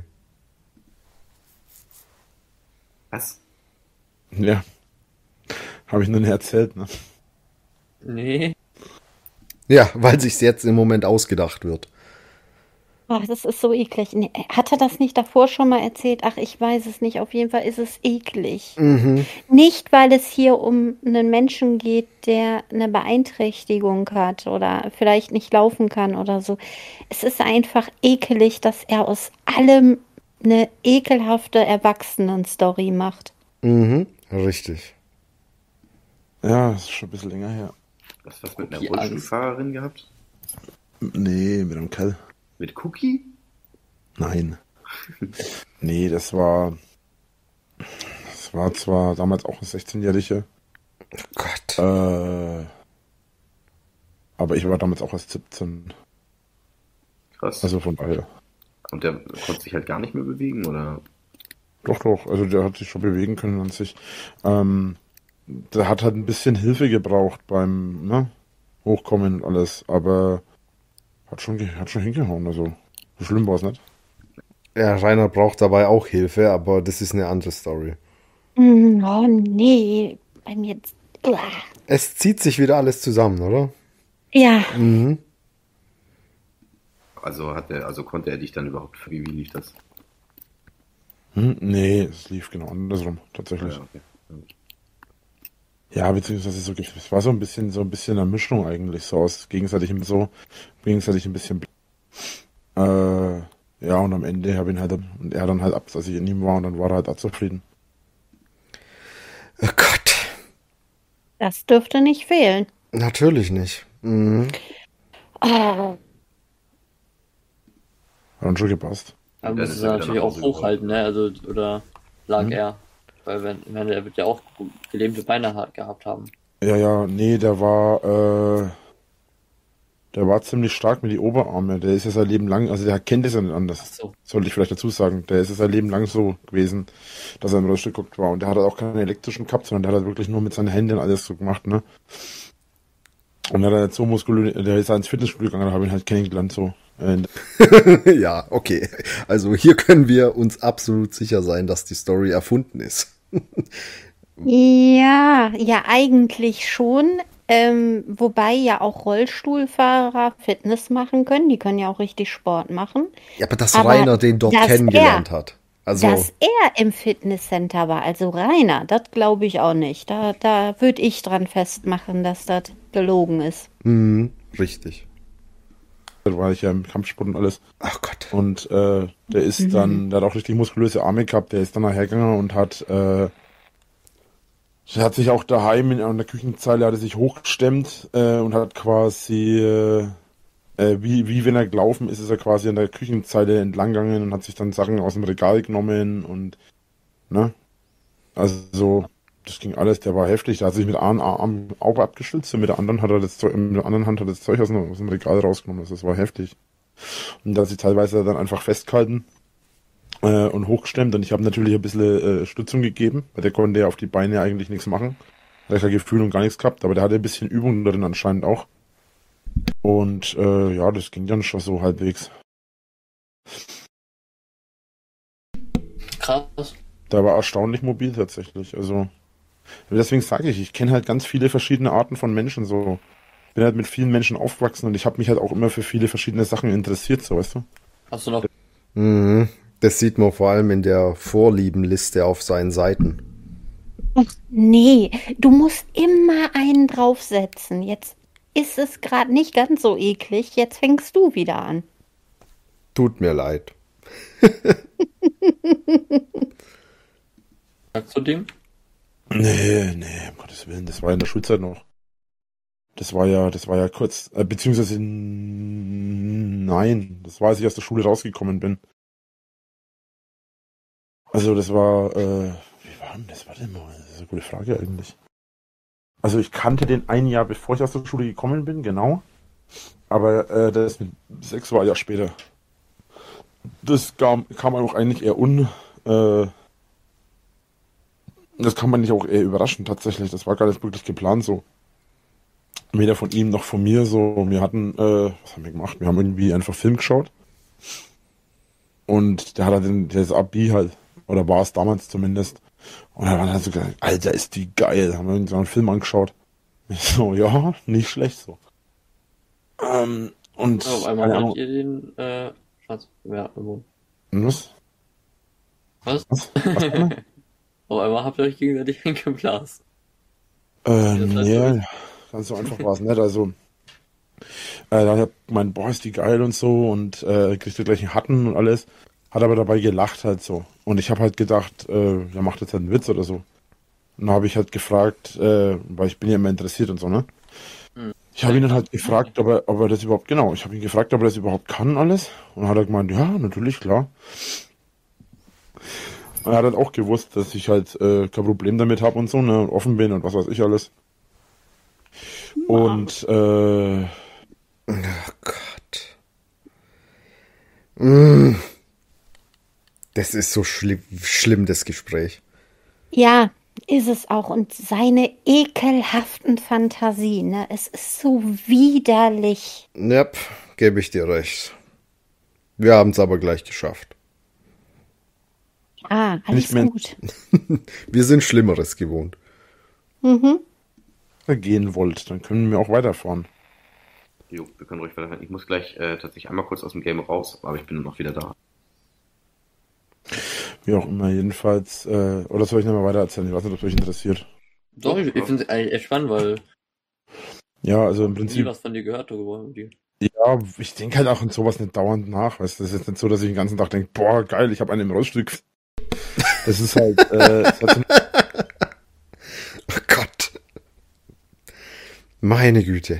Was? Ja. Habe ich nur nicht erzählt, ne? Nee. Ja, weil sich's jetzt im Moment ausgedacht wird. Ach, das ist so eklig. Nee, hat er das nicht davor schon mal erzählt? Ach, ich weiß es nicht. Auf jeden Fall ist es eklig. Mhm. Nicht, weil es hier um einen Menschen geht, der eine Beeinträchtigung hat oder vielleicht nicht laufen kann oder so. Es ist einfach ekelig, dass er aus allem eine ekelhafte Erwachsenen-Story macht. Mhm. Richtig. Ja, das ist schon ein bisschen länger her. Hast du was mit einer Cookie Rollstuhlfahrerin gehabt? Nee, mit einem Kerl. Mit Cookie? Nein. Nee, das war. Das war zwar damals auch ein sechzehnjähriger. Oh Gott. Äh, Aber ich war damals auch erst siebzehn. Krass. Also von daher. Und der konnte sich halt gar nicht mehr bewegen, oder? Doch, doch. Also der hat sich schon bewegen können an sich. Ähm, der hat halt ein bisschen Hilfe gebraucht beim ne, Hochkommen und alles. Aber hat schon, ge- hat schon hingehauen. Also so schlimm war es nicht. Ja, Rainer braucht dabei auch Hilfe, aber das ist eine andere Story. Mm, Oh nee, bei mir. Uah. Es zieht sich wieder alles zusammen, oder? Ja, Mhm. Also hat er, also konnte er dich dann überhaupt, wie, wie lief das? Hm? Nee, es lief genau andersrum, tatsächlich. Ja, okay. Ja, beziehungsweise so, es war so ein bisschen, so ein bisschen eine Mischung eigentlich, so aus gegenseitigem so, gegenseitig ein bisschen, äh, ja, und am Ende habe ihn halt, und er dann halt ab, als ich in ihm war, und dann war er halt auch zufrieden. Oh Gott. das dürfte nicht fehlen. Natürlich nicht. Mhm. Oh, Hat dann schon gepasst. Da Und muss dann es ist er wieder natürlich nach auch Hause hochhalten, ne? Also, oder lag Mhm. er. Weil wenn, wenn er wird ja auch gelähmte Beine ha- gehabt haben. Ja, ja, nee, der war, äh, der war ziemlich stark mit die Oberarme. Der ist ja sein Leben lang, also der kennt es ja nicht anders. Ach so. Sollte ich vielleicht dazu sagen. Der ist ja sein Leben lang so gewesen, dass er im Rollstuhl geguckt war. Und der hat halt auch keinen elektrischen gehabt, sondern der hat halt wirklich nur mit seinen Händen alles so gemacht, ne? Und der hat halt so muskulös, der ist halt ins Fitnessstudio gegangen, da habe ich ihn halt kennengelernt, so. Äh, Ja, okay. Also hier können wir uns absolut sicher sein, dass die Story erfunden ist. ja, ja, eigentlich schon. Ähm, wobei ja auch Rollstuhlfahrer Fitness machen können. Die können ja auch richtig Sport machen. Ja, aber dass Aber Rainer den dort dass kennengelernt er- hat. Also, Dass er im Fitnesscenter war, also Rainer, das glaube ich auch nicht. Da, da würde ich dran festmachen, dass das gelogen ist. mh, richtig. da war ich ja im Kampfsport und alles. Ach Gott. Und äh, der ist dann, der hat auch richtig muskulöse Arme gehabt, der ist dann nachher gegangen und hat, äh, der hat sich auch daheim in, an der Küchenzeile, hat er sich hochgestemmt äh, und hat quasi, äh, äh, wie, wie wenn er gelaufen ist, ist er quasi an der Küchenzeile entlang gegangen und hat sich dann Sachen aus dem Regal genommen und, ne? Also so, das ging alles, der war heftig, der hat sich mit einem Arm auch abgestützt und mit der anderen hat er das Zeug, mit der anderen Hand hat er das Zeug aus dem, aus dem Regal rausgenommen, also das war heftig. Und da hat sich teilweise dann einfach festgehalten äh, und hochgestemmt und ich habe natürlich ein bisschen äh, Stützung gegeben, weil der konnte ja auf die Beine eigentlich nichts machen. Hat kein Gefühl und gar nichts gehabt, aber der hatte ein bisschen Übung darin anscheinend auch. Und äh, ja, das ging dann schon so halbwegs. Krass. Der war erstaunlich mobil tatsächlich. Also deswegen sage ich, ich kenne halt ganz viele verschiedene Arten von Menschen. So bin halt mit vielen Menschen aufgewachsen und ich habe mich halt auch immer für viele verschiedene Sachen interessiert, so weißt du. Hast du noch Mhm. Das sieht man vor allem in der Vorliebenliste auf seinen Seiten. Nee, du musst immer einen draufsetzen. Jetzt ist es gerade nicht ganz so eklig. Jetzt fängst du wieder an. Tut mir leid. sagst du dem? Nee, nee, um Gottes Willen, das war in der Schulzeit noch. Das war ja, das war ja kurz, äh, beziehungsweise n- nein, das war, als ich aus der Schule rausgekommen bin. Also das war, äh, wie war denn das? Warte mal, das ist eine gute Frage eigentlich. Also ich kannte den ein Jahr bevor ich aus der Schule gekommen bin, genau. Aber äh, das mit sechs war ja später. Das kam, kam auch eigentlich eher un, äh, das kam eigentlich auch eher überraschend tatsächlich. Das war gar nicht wirklich geplant so. Weder von ihm noch von mir so. Wir hatten, äh, was haben wir gemacht? Wir haben irgendwie einfach Film geschaut. Und der hat halt den, der ist Abi halt. Oder war es damals zumindest. Und er war dann so gesagt, Alter, ist die geil. Haben wir irgendwie so einen Film angeschaut. Ich so, ja, nicht schlecht so. Ähm, und, Auf einmal keine wollt Ahnung, ihr den äh, Schatz. Ja, irgendwo. was? Was? Was? Was denn? Auf einmal habt ihr euch gegenseitig eingeblasen. Äh, Das heißt, nee, ganz so einfach war es nicht. Also, äh, dann hat mein boah, ist die geil und so und äh, kriegte gleich einen Hatten und alles. Hat aber dabei gelacht halt so. Und ich habe halt gedacht, äh, der macht jetzt halt einen Witz oder so. Und dann habe ich halt gefragt, äh, weil ich bin ja immer interessiert und so, ne? Hm. Ich habe ihn dann halt gefragt, ob er, ob er das überhaupt, genau, ich habe ihn gefragt, ob er das überhaupt kann alles. Und dann hat er gemeint, ja, natürlich, klar. Und er hat halt auch gewusst, dass ich halt äh, kein Problem damit habe und so, ne, und offen bin und was weiß ich alles. Und äh, Mm. Das ist so schlimm, schlimm, das Gespräch. Ja, ist es auch. Und seine ekelhaften Fantasien, ne? Es ist so widerlich. Ja, gebe ich dir recht. Wir haben es aber gleich geschafft. Ah, alles Nicht mehr- gut. Wir sind Schlimmeres gewohnt. Mhm. gehen wollt, dann können wir auch weiterfahren. Jo, wir können ruhig weiterfahren. Ich muss gleich äh, tatsächlich einmal kurz aus dem Game raus, aber ich bin noch wieder da. Wie auch immer, jedenfalls. Äh, oder soll ich nochmal weiter erzählen? Ich weiß nicht, ob es euch interessiert. Doch, ich, ich finde es eigentlich echt spannend, weil Ja, also im ich nie Prinzip. was von dir gehört habe. Die- Ja, ich denke halt auch in sowas nicht dauernd nach. Weißt du, das ist jetzt nicht so, dass ich den ganzen Tag denke, boah, geil, ich habe einen im Rollstuhl. Das ist halt, äh, es hat so Oh Gott. Meine Güte.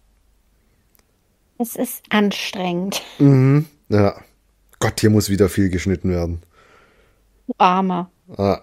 Es ist anstrengend. Mhm. Ja. Gott, hier muss wieder viel geschnitten werden. Du Armer. Ah.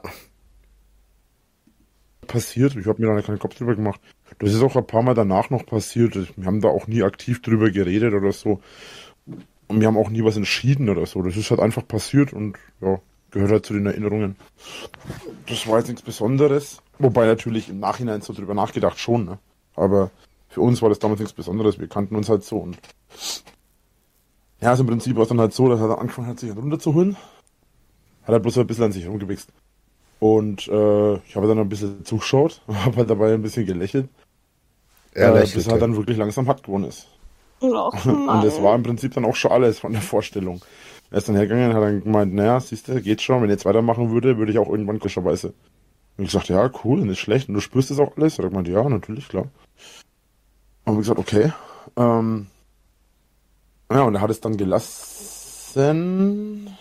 passiert. Ich habe mir da keinen Kopf drüber gemacht. Das ist auch ein paar Mal danach noch passiert. Wir haben da auch nie aktiv drüber geredet oder so. Und wir haben auch nie was entschieden oder so. Das ist halt einfach passiert und ja, gehört halt zu den Erinnerungen. Das war jetzt nichts Besonderes. Wobei natürlich im Nachhinein so drüber nachgedacht schon, ne? Aber für uns war das damals nichts Besonderes. Wir kannten uns halt so und ja, also im Prinzip war es dann halt so, dass er dann angefangen hat, sich halt runterzuholen. Hat er bloß ein bisschen an sich rumgewichst. Und äh, ich habe dann ein bisschen zugeschaut, habe halt dabei ein bisschen gelächelt, Er äh, bis lächelte. er dann wirklich langsam hart geworden ist. Och, Und Mann. das war im Prinzip dann auch schon alles von der Vorstellung. Er ist dann hergegangen und hat dann gemeint, naja, siehst du, geht schon, wenn ich jetzt weitermachen würde, würde ich auch irgendwann komischerweise. Und ich sagte, ja, cool, nicht schlecht. Und du spürst das auch alles? Und er meinte, ja, natürlich, klar. Und ich gesagt, okay. Ähm, ja, und er hat es dann gelassen.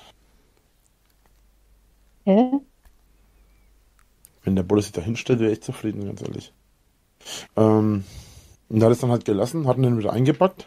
Hä? Wenn der Bulle sich da hinstellt, wäre ich zufrieden, ganz ehrlich. Ähm, und er hat es dann halt gelassen, hat ihn dann wieder eingepackt.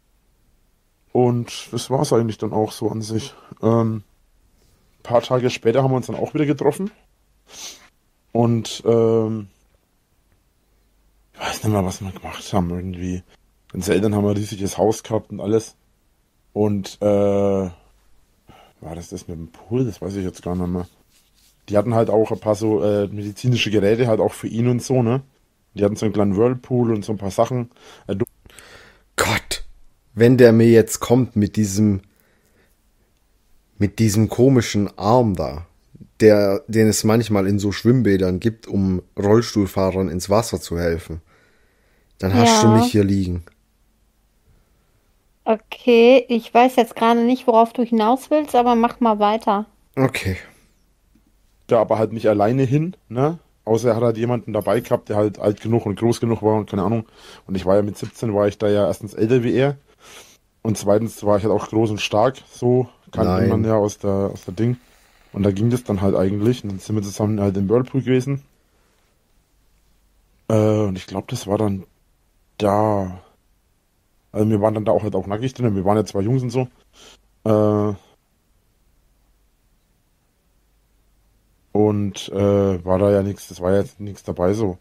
Und das war es eigentlich dann auch so an sich. Ähm, ein paar Tage später haben wir uns dann auch wieder getroffen. Und ähm, ich weiß nicht mehr, was wir gemacht haben irgendwie. Unsere Eltern haben ein riesiges Haus gehabt und alles. Und äh, war das das mit dem Pool? Das weiß ich jetzt gar nicht mehr. Die hatten halt auch ein paar so äh, medizinische Geräte, halt auch für ihn und so, ne? Die hatten so einen kleinen Whirlpool und so ein paar Sachen. Äh, du- Gott, wenn der mir jetzt kommt mit diesem mit diesem komischen Arm da, der, den es manchmal in so Schwimmbädern gibt, um Rollstuhlfahrern ins Wasser zu helfen, dann hast du Ja. mich hier liegen. Okay, ich weiß jetzt gerade nicht, worauf du hinaus willst, aber mach mal weiter. Okay. da aber halt nicht alleine hin, ne? Außer er hat halt jemanden dabei gehabt, der halt alt genug und groß genug war und keine Ahnung. Und ich war ja mit siebzehn, war ich da ja erstens älter wie er. Und zweitens war ich halt auch groß und stark, so kannte Nein. man ja aus der, aus der Ding. Und da ging das dann halt eigentlich. Und dann sind wir zusammen halt im Whirlpool gewesen. Äh, und ich glaube, das war dann da. Also wir waren dann da auch halt auch nackig drin. Wir waren ja zwei Jungs und so. Äh, und äh, war da ja nichts, das war ja jetzt nichts dabei so.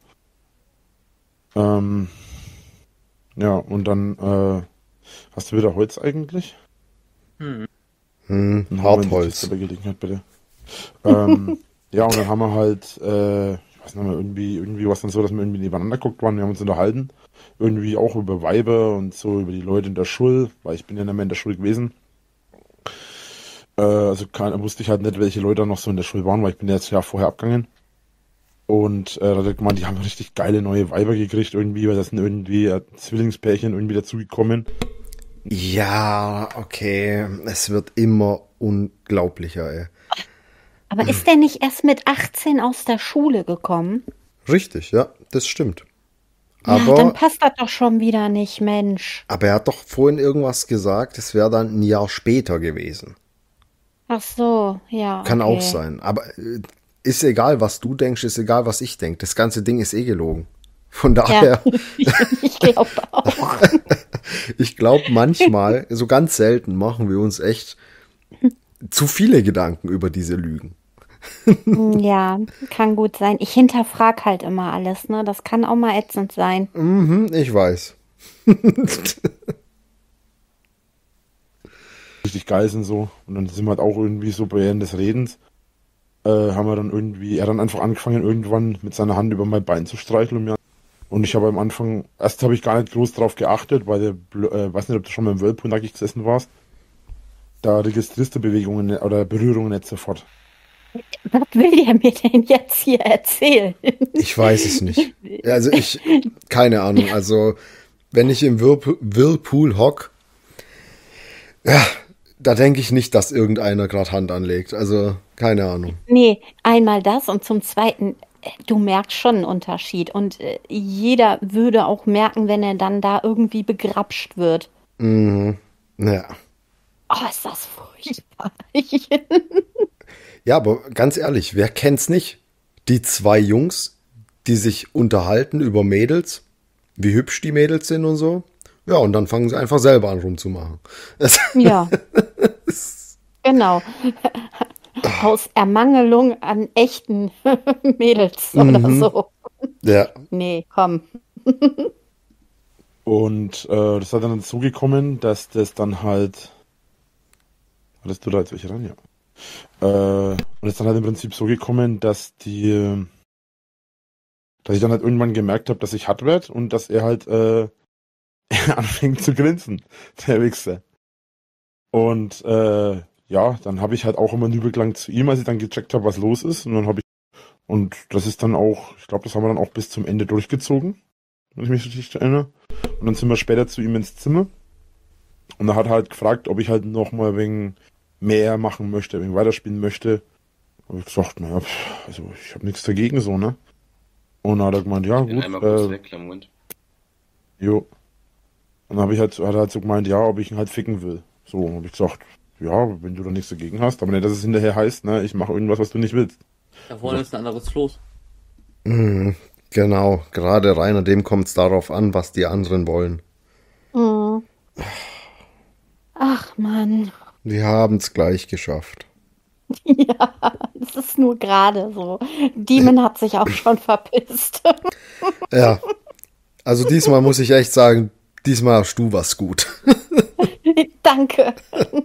Ähm, ja, und dann äh, hast du wieder Holz eigentlich? Hm. Hm, Dann hauen wir in die Hartholz. Kiste bei Gelegenheit, bitte. ähm, ja, und dann haben wir halt, äh, ich weiß nicht mehr, irgendwie, irgendwie war es dann so, dass wir irgendwie nebeneinander geguckt waren, wir haben uns unterhalten. Irgendwie auch über Weiber und so, über die Leute in der Schule, weil ich bin ja nicht mehr in der Schule gewesen. Äh, also kann, wusste ich halt nicht, welche Leute da noch so in der Schule waren, weil ich bin ja jetzt ja vorher abgegangen. Und äh, da hat er gemeint, die haben richtig geile neue Weiber gekriegt irgendwie, weil das sind irgendwie äh, Zwillingspärchen irgendwie dazugekommen. Ja, okay. Es wird immer unglaublicher, ey. Aber ist der nicht erst mit achtzehn aus der Schule gekommen? Richtig, ja, das stimmt. Ja, dann Aber, passt das doch schon wieder nicht, Mensch. aber er hat doch vorhin irgendwas gesagt, es wäre dann ein Jahr später gewesen. Ach so, ja. Kann okay. auch sein. Aber äh, ist egal, was du denkst, ist egal, was ich denke. Das ganze Ding ist eh gelogen. Von daher, Ja, ich glaube auch. ich glaube manchmal, so ganz selten, machen wir uns echt zu viele Gedanken über diese Lügen. Ja, kann gut sein. Ich hinterfrag halt immer alles, ne? Das kann auch mal ätzend sein. Mhm, ich weiß. richtig geil sind so. Und dann sind wir halt auch irgendwie so während des Redens, äh, haben wir dann irgendwie, er hat dann einfach angefangen, irgendwann mit seiner Hand über mein Bein zu streicheln. Und, mir, und ich habe am Anfang, erst habe ich gar nicht groß drauf geachtet, weil der, äh, weiß nicht, ob du schon mal im Whirlpool nackig gesessen warst. Da registrierst du Bewegungen ne- oder Berührungen nicht sofort. Was will der mir denn jetzt hier erzählen? Ich weiß es nicht. Also ich, keine Ahnung. Also wenn ich im Whirlpool, Whirlpool hock, ja, da denke ich nicht, dass irgendeiner gerade Hand anlegt. Also keine Ahnung. Nee, einmal das und zum Zweiten, äh, du merkst schon einen Unterschied. Und äh, jeder würde auch merken, wenn er dann da irgendwie begrapscht wird. Mhm. Ja. Oh, ist das furchtbar. Ja, aber ganz ehrlich, wer kennt's nicht? Die zwei Jungs, die sich unterhalten über Mädels, wie hübsch die Mädels sind und so. Ja, und dann fangen sie einfach selber an rumzumachen. Das, Ja, genau. Aus Ermangelung an echten Mädels oder Mhm. so. ja. Nee, komm. Und äh, das hat dann dazu gekommen, dass das dann halt. Hattest du da jetzt welche ran? Ja. Äh, und es ist dann halt im Prinzip so gekommen, dass die. äh, Dass ich dann halt irgendwann gemerkt habe, dass ich hart werd und dass er halt äh, anfängt zu grinsen, der Wichser. Und äh, ja, dann habe ich halt auch immer einen Übelklang zu ihm, als ich dann gecheckt habe, was los ist. Und dann habe ich. Und das ist dann auch, ich glaube, das haben wir dann auch bis zum Ende durchgezogen, wenn ich mich richtig erinnere. Und dann sind wir später zu ihm ins Zimmer. Und er hat halt gefragt, ob ich halt noch mal wegen mehr machen möchte, wegen weiterspielen möchte. Und ich gesagt, naja, pff, also ich habe nichts dagegen so, ne? Und dann hat er gemeint, ja Ich bin gut, einmal kurz äh, weg, kleinen Moment. jo. Und dann habe ich halt, hat er halt so gemeint, ja, ob ich ihn halt ficken will. So, und habe ich gesagt, ja, wenn du da nichts dagegen hast, aber nicht, dass es hinterher heißt, ne, ich mache irgendwas, was du nicht willst. Da vorne ist ein anderes Floß. Mhm. Genau, gerade Rainer, dem kommt es darauf an, was die anderen wollen. Mhm. Ach Mann. Die haben es gleich geschafft. Ja, es ist nur gerade so. Demon hat sich auch schon verpisst. Ja, also diesmal muss ich echt sagen, diesmal hast du was gut. Danke.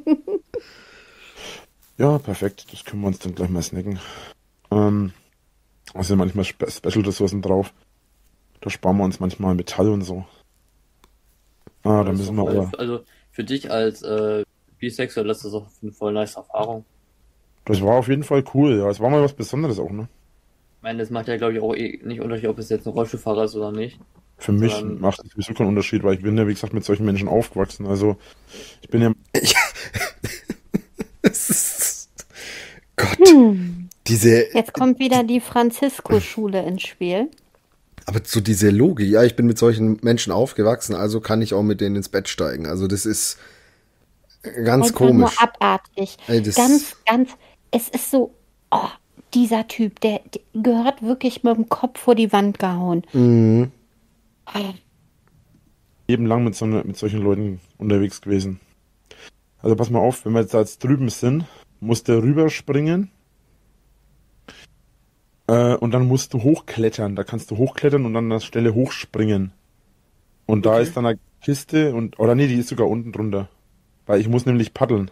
Ja, perfekt, das können wir uns dann gleich mal snacken. Ähm, da sind manchmal Spe Special-Ressourcen drauf. Da sparen wir uns manchmal Metall und so. Ah, da Das ist müssen doch wir voll- aber. Also für dich als äh, Bisexuell ist das auch eine voll nice Erfahrung. Das war auf jeden Fall cool, ja. Es war mal was Besonderes auch, ne? Ich meine, das macht ja, glaube ich, auch eh nicht Unterschied, ob es jetzt ein Rollstuhlfahrer ist oder nicht. Für mich Sondern- macht es sowieso keinen Unterschied, weil ich bin ja, wie gesagt, mit solchen Menschen aufgewachsen. Also, ich bin ja. Es ist- Gott, Hm. diese, Jetzt kommt wieder die Franziskus-Schule ins Spiel. aber so diese Logik, ja, ich bin mit solchen Menschen aufgewachsen, also kann ich auch mit denen ins Bett steigen. Also das ist ganz Einfach komisch. nur abartig. Ey, das- Ganz, ganz, es ist so, oh, dieser Typ, der, der gehört wirklich mit dem Kopf vor die Wand gehauen. Mhm. Oh, Leben lang mit, so ne, mit solchen Leuten unterwegs gewesen. Also pass mal auf, wenn wir jetzt da jetzt drüben sind, musst du rüberspringen äh, und dann musst du hochklettern. Da kannst du hochklettern und dann an der Stelle hochspringen. Und da ist dann eine Kiste und, oder nee, die ist sogar unten drunter. Weil ich muss nämlich paddeln.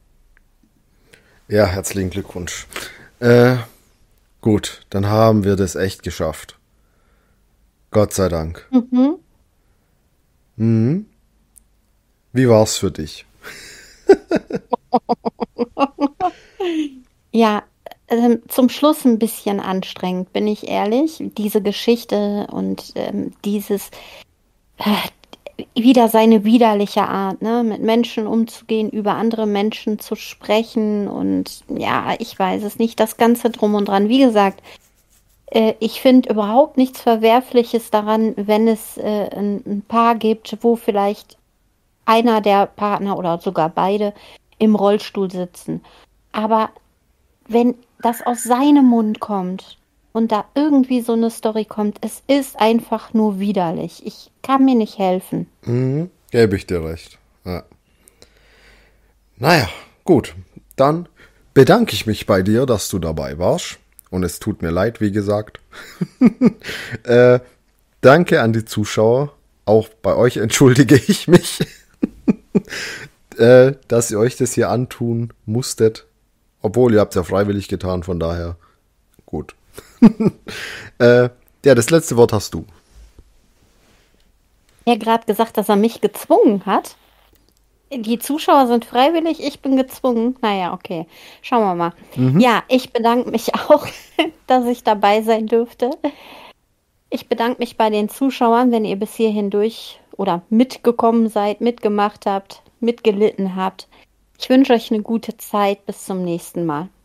Ja, herzlichen Glückwunsch. Äh, gut, dann haben wir das echt geschafft. Gott sei Dank. mhm. Mhm. Wie war's für dich? Ja, ähm, zum Schluss ein bisschen anstrengend, bin ich ehrlich. Diese Geschichte und ähm, dieses äh, wieder seine widerliche Art, ne, mit Menschen umzugehen, über andere Menschen zu sprechen und ja, ich weiß es nicht, das Ganze drum und dran. Wie gesagt, äh, ich finde überhaupt nichts Verwerfliches daran, wenn es äh, ein, ein Paar gibt, wo vielleicht einer der Partner oder sogar beide im Rollstuhl sitzen. Aber wenn das aus seinem Mund kommt und da irgendwie so eine Story kommt, es ist einfach nur widerlich. Ich kann mir nicht helfen. Mhm, gebe ich dir recht. Ja. Naja, gut. Dann bedanke ich mich bei dir, dass du dabei warst. Und es tut mir leid, wie gesagt. äh, danke an die Zuschauer. Auch bei euch entschuldige ich mich. äh, dass ihr euch das hier antun musstet. Obwohl, ihr habt es ja freiwillig getan, von daher gut. äh, ja, das letzte Wort hast du. Er hat gerade gesagt, dass er mich gezwungen hat. Die Zuschauer sind freiwillig, ich bin gezwungen. Naja, okay. Schauen wir mal. Mhm. Ja, ich bedanke mich auch, dass ich dabei sein dürfte. Ich bedanke mich bei den Zuschauern, wenn ihr bis hierhin durch oder mitgekommen seid, mitgemacht habt, mitgelitten habt. Ich wünsche euch eine gute Zeit. Bis zum nächsten Mal.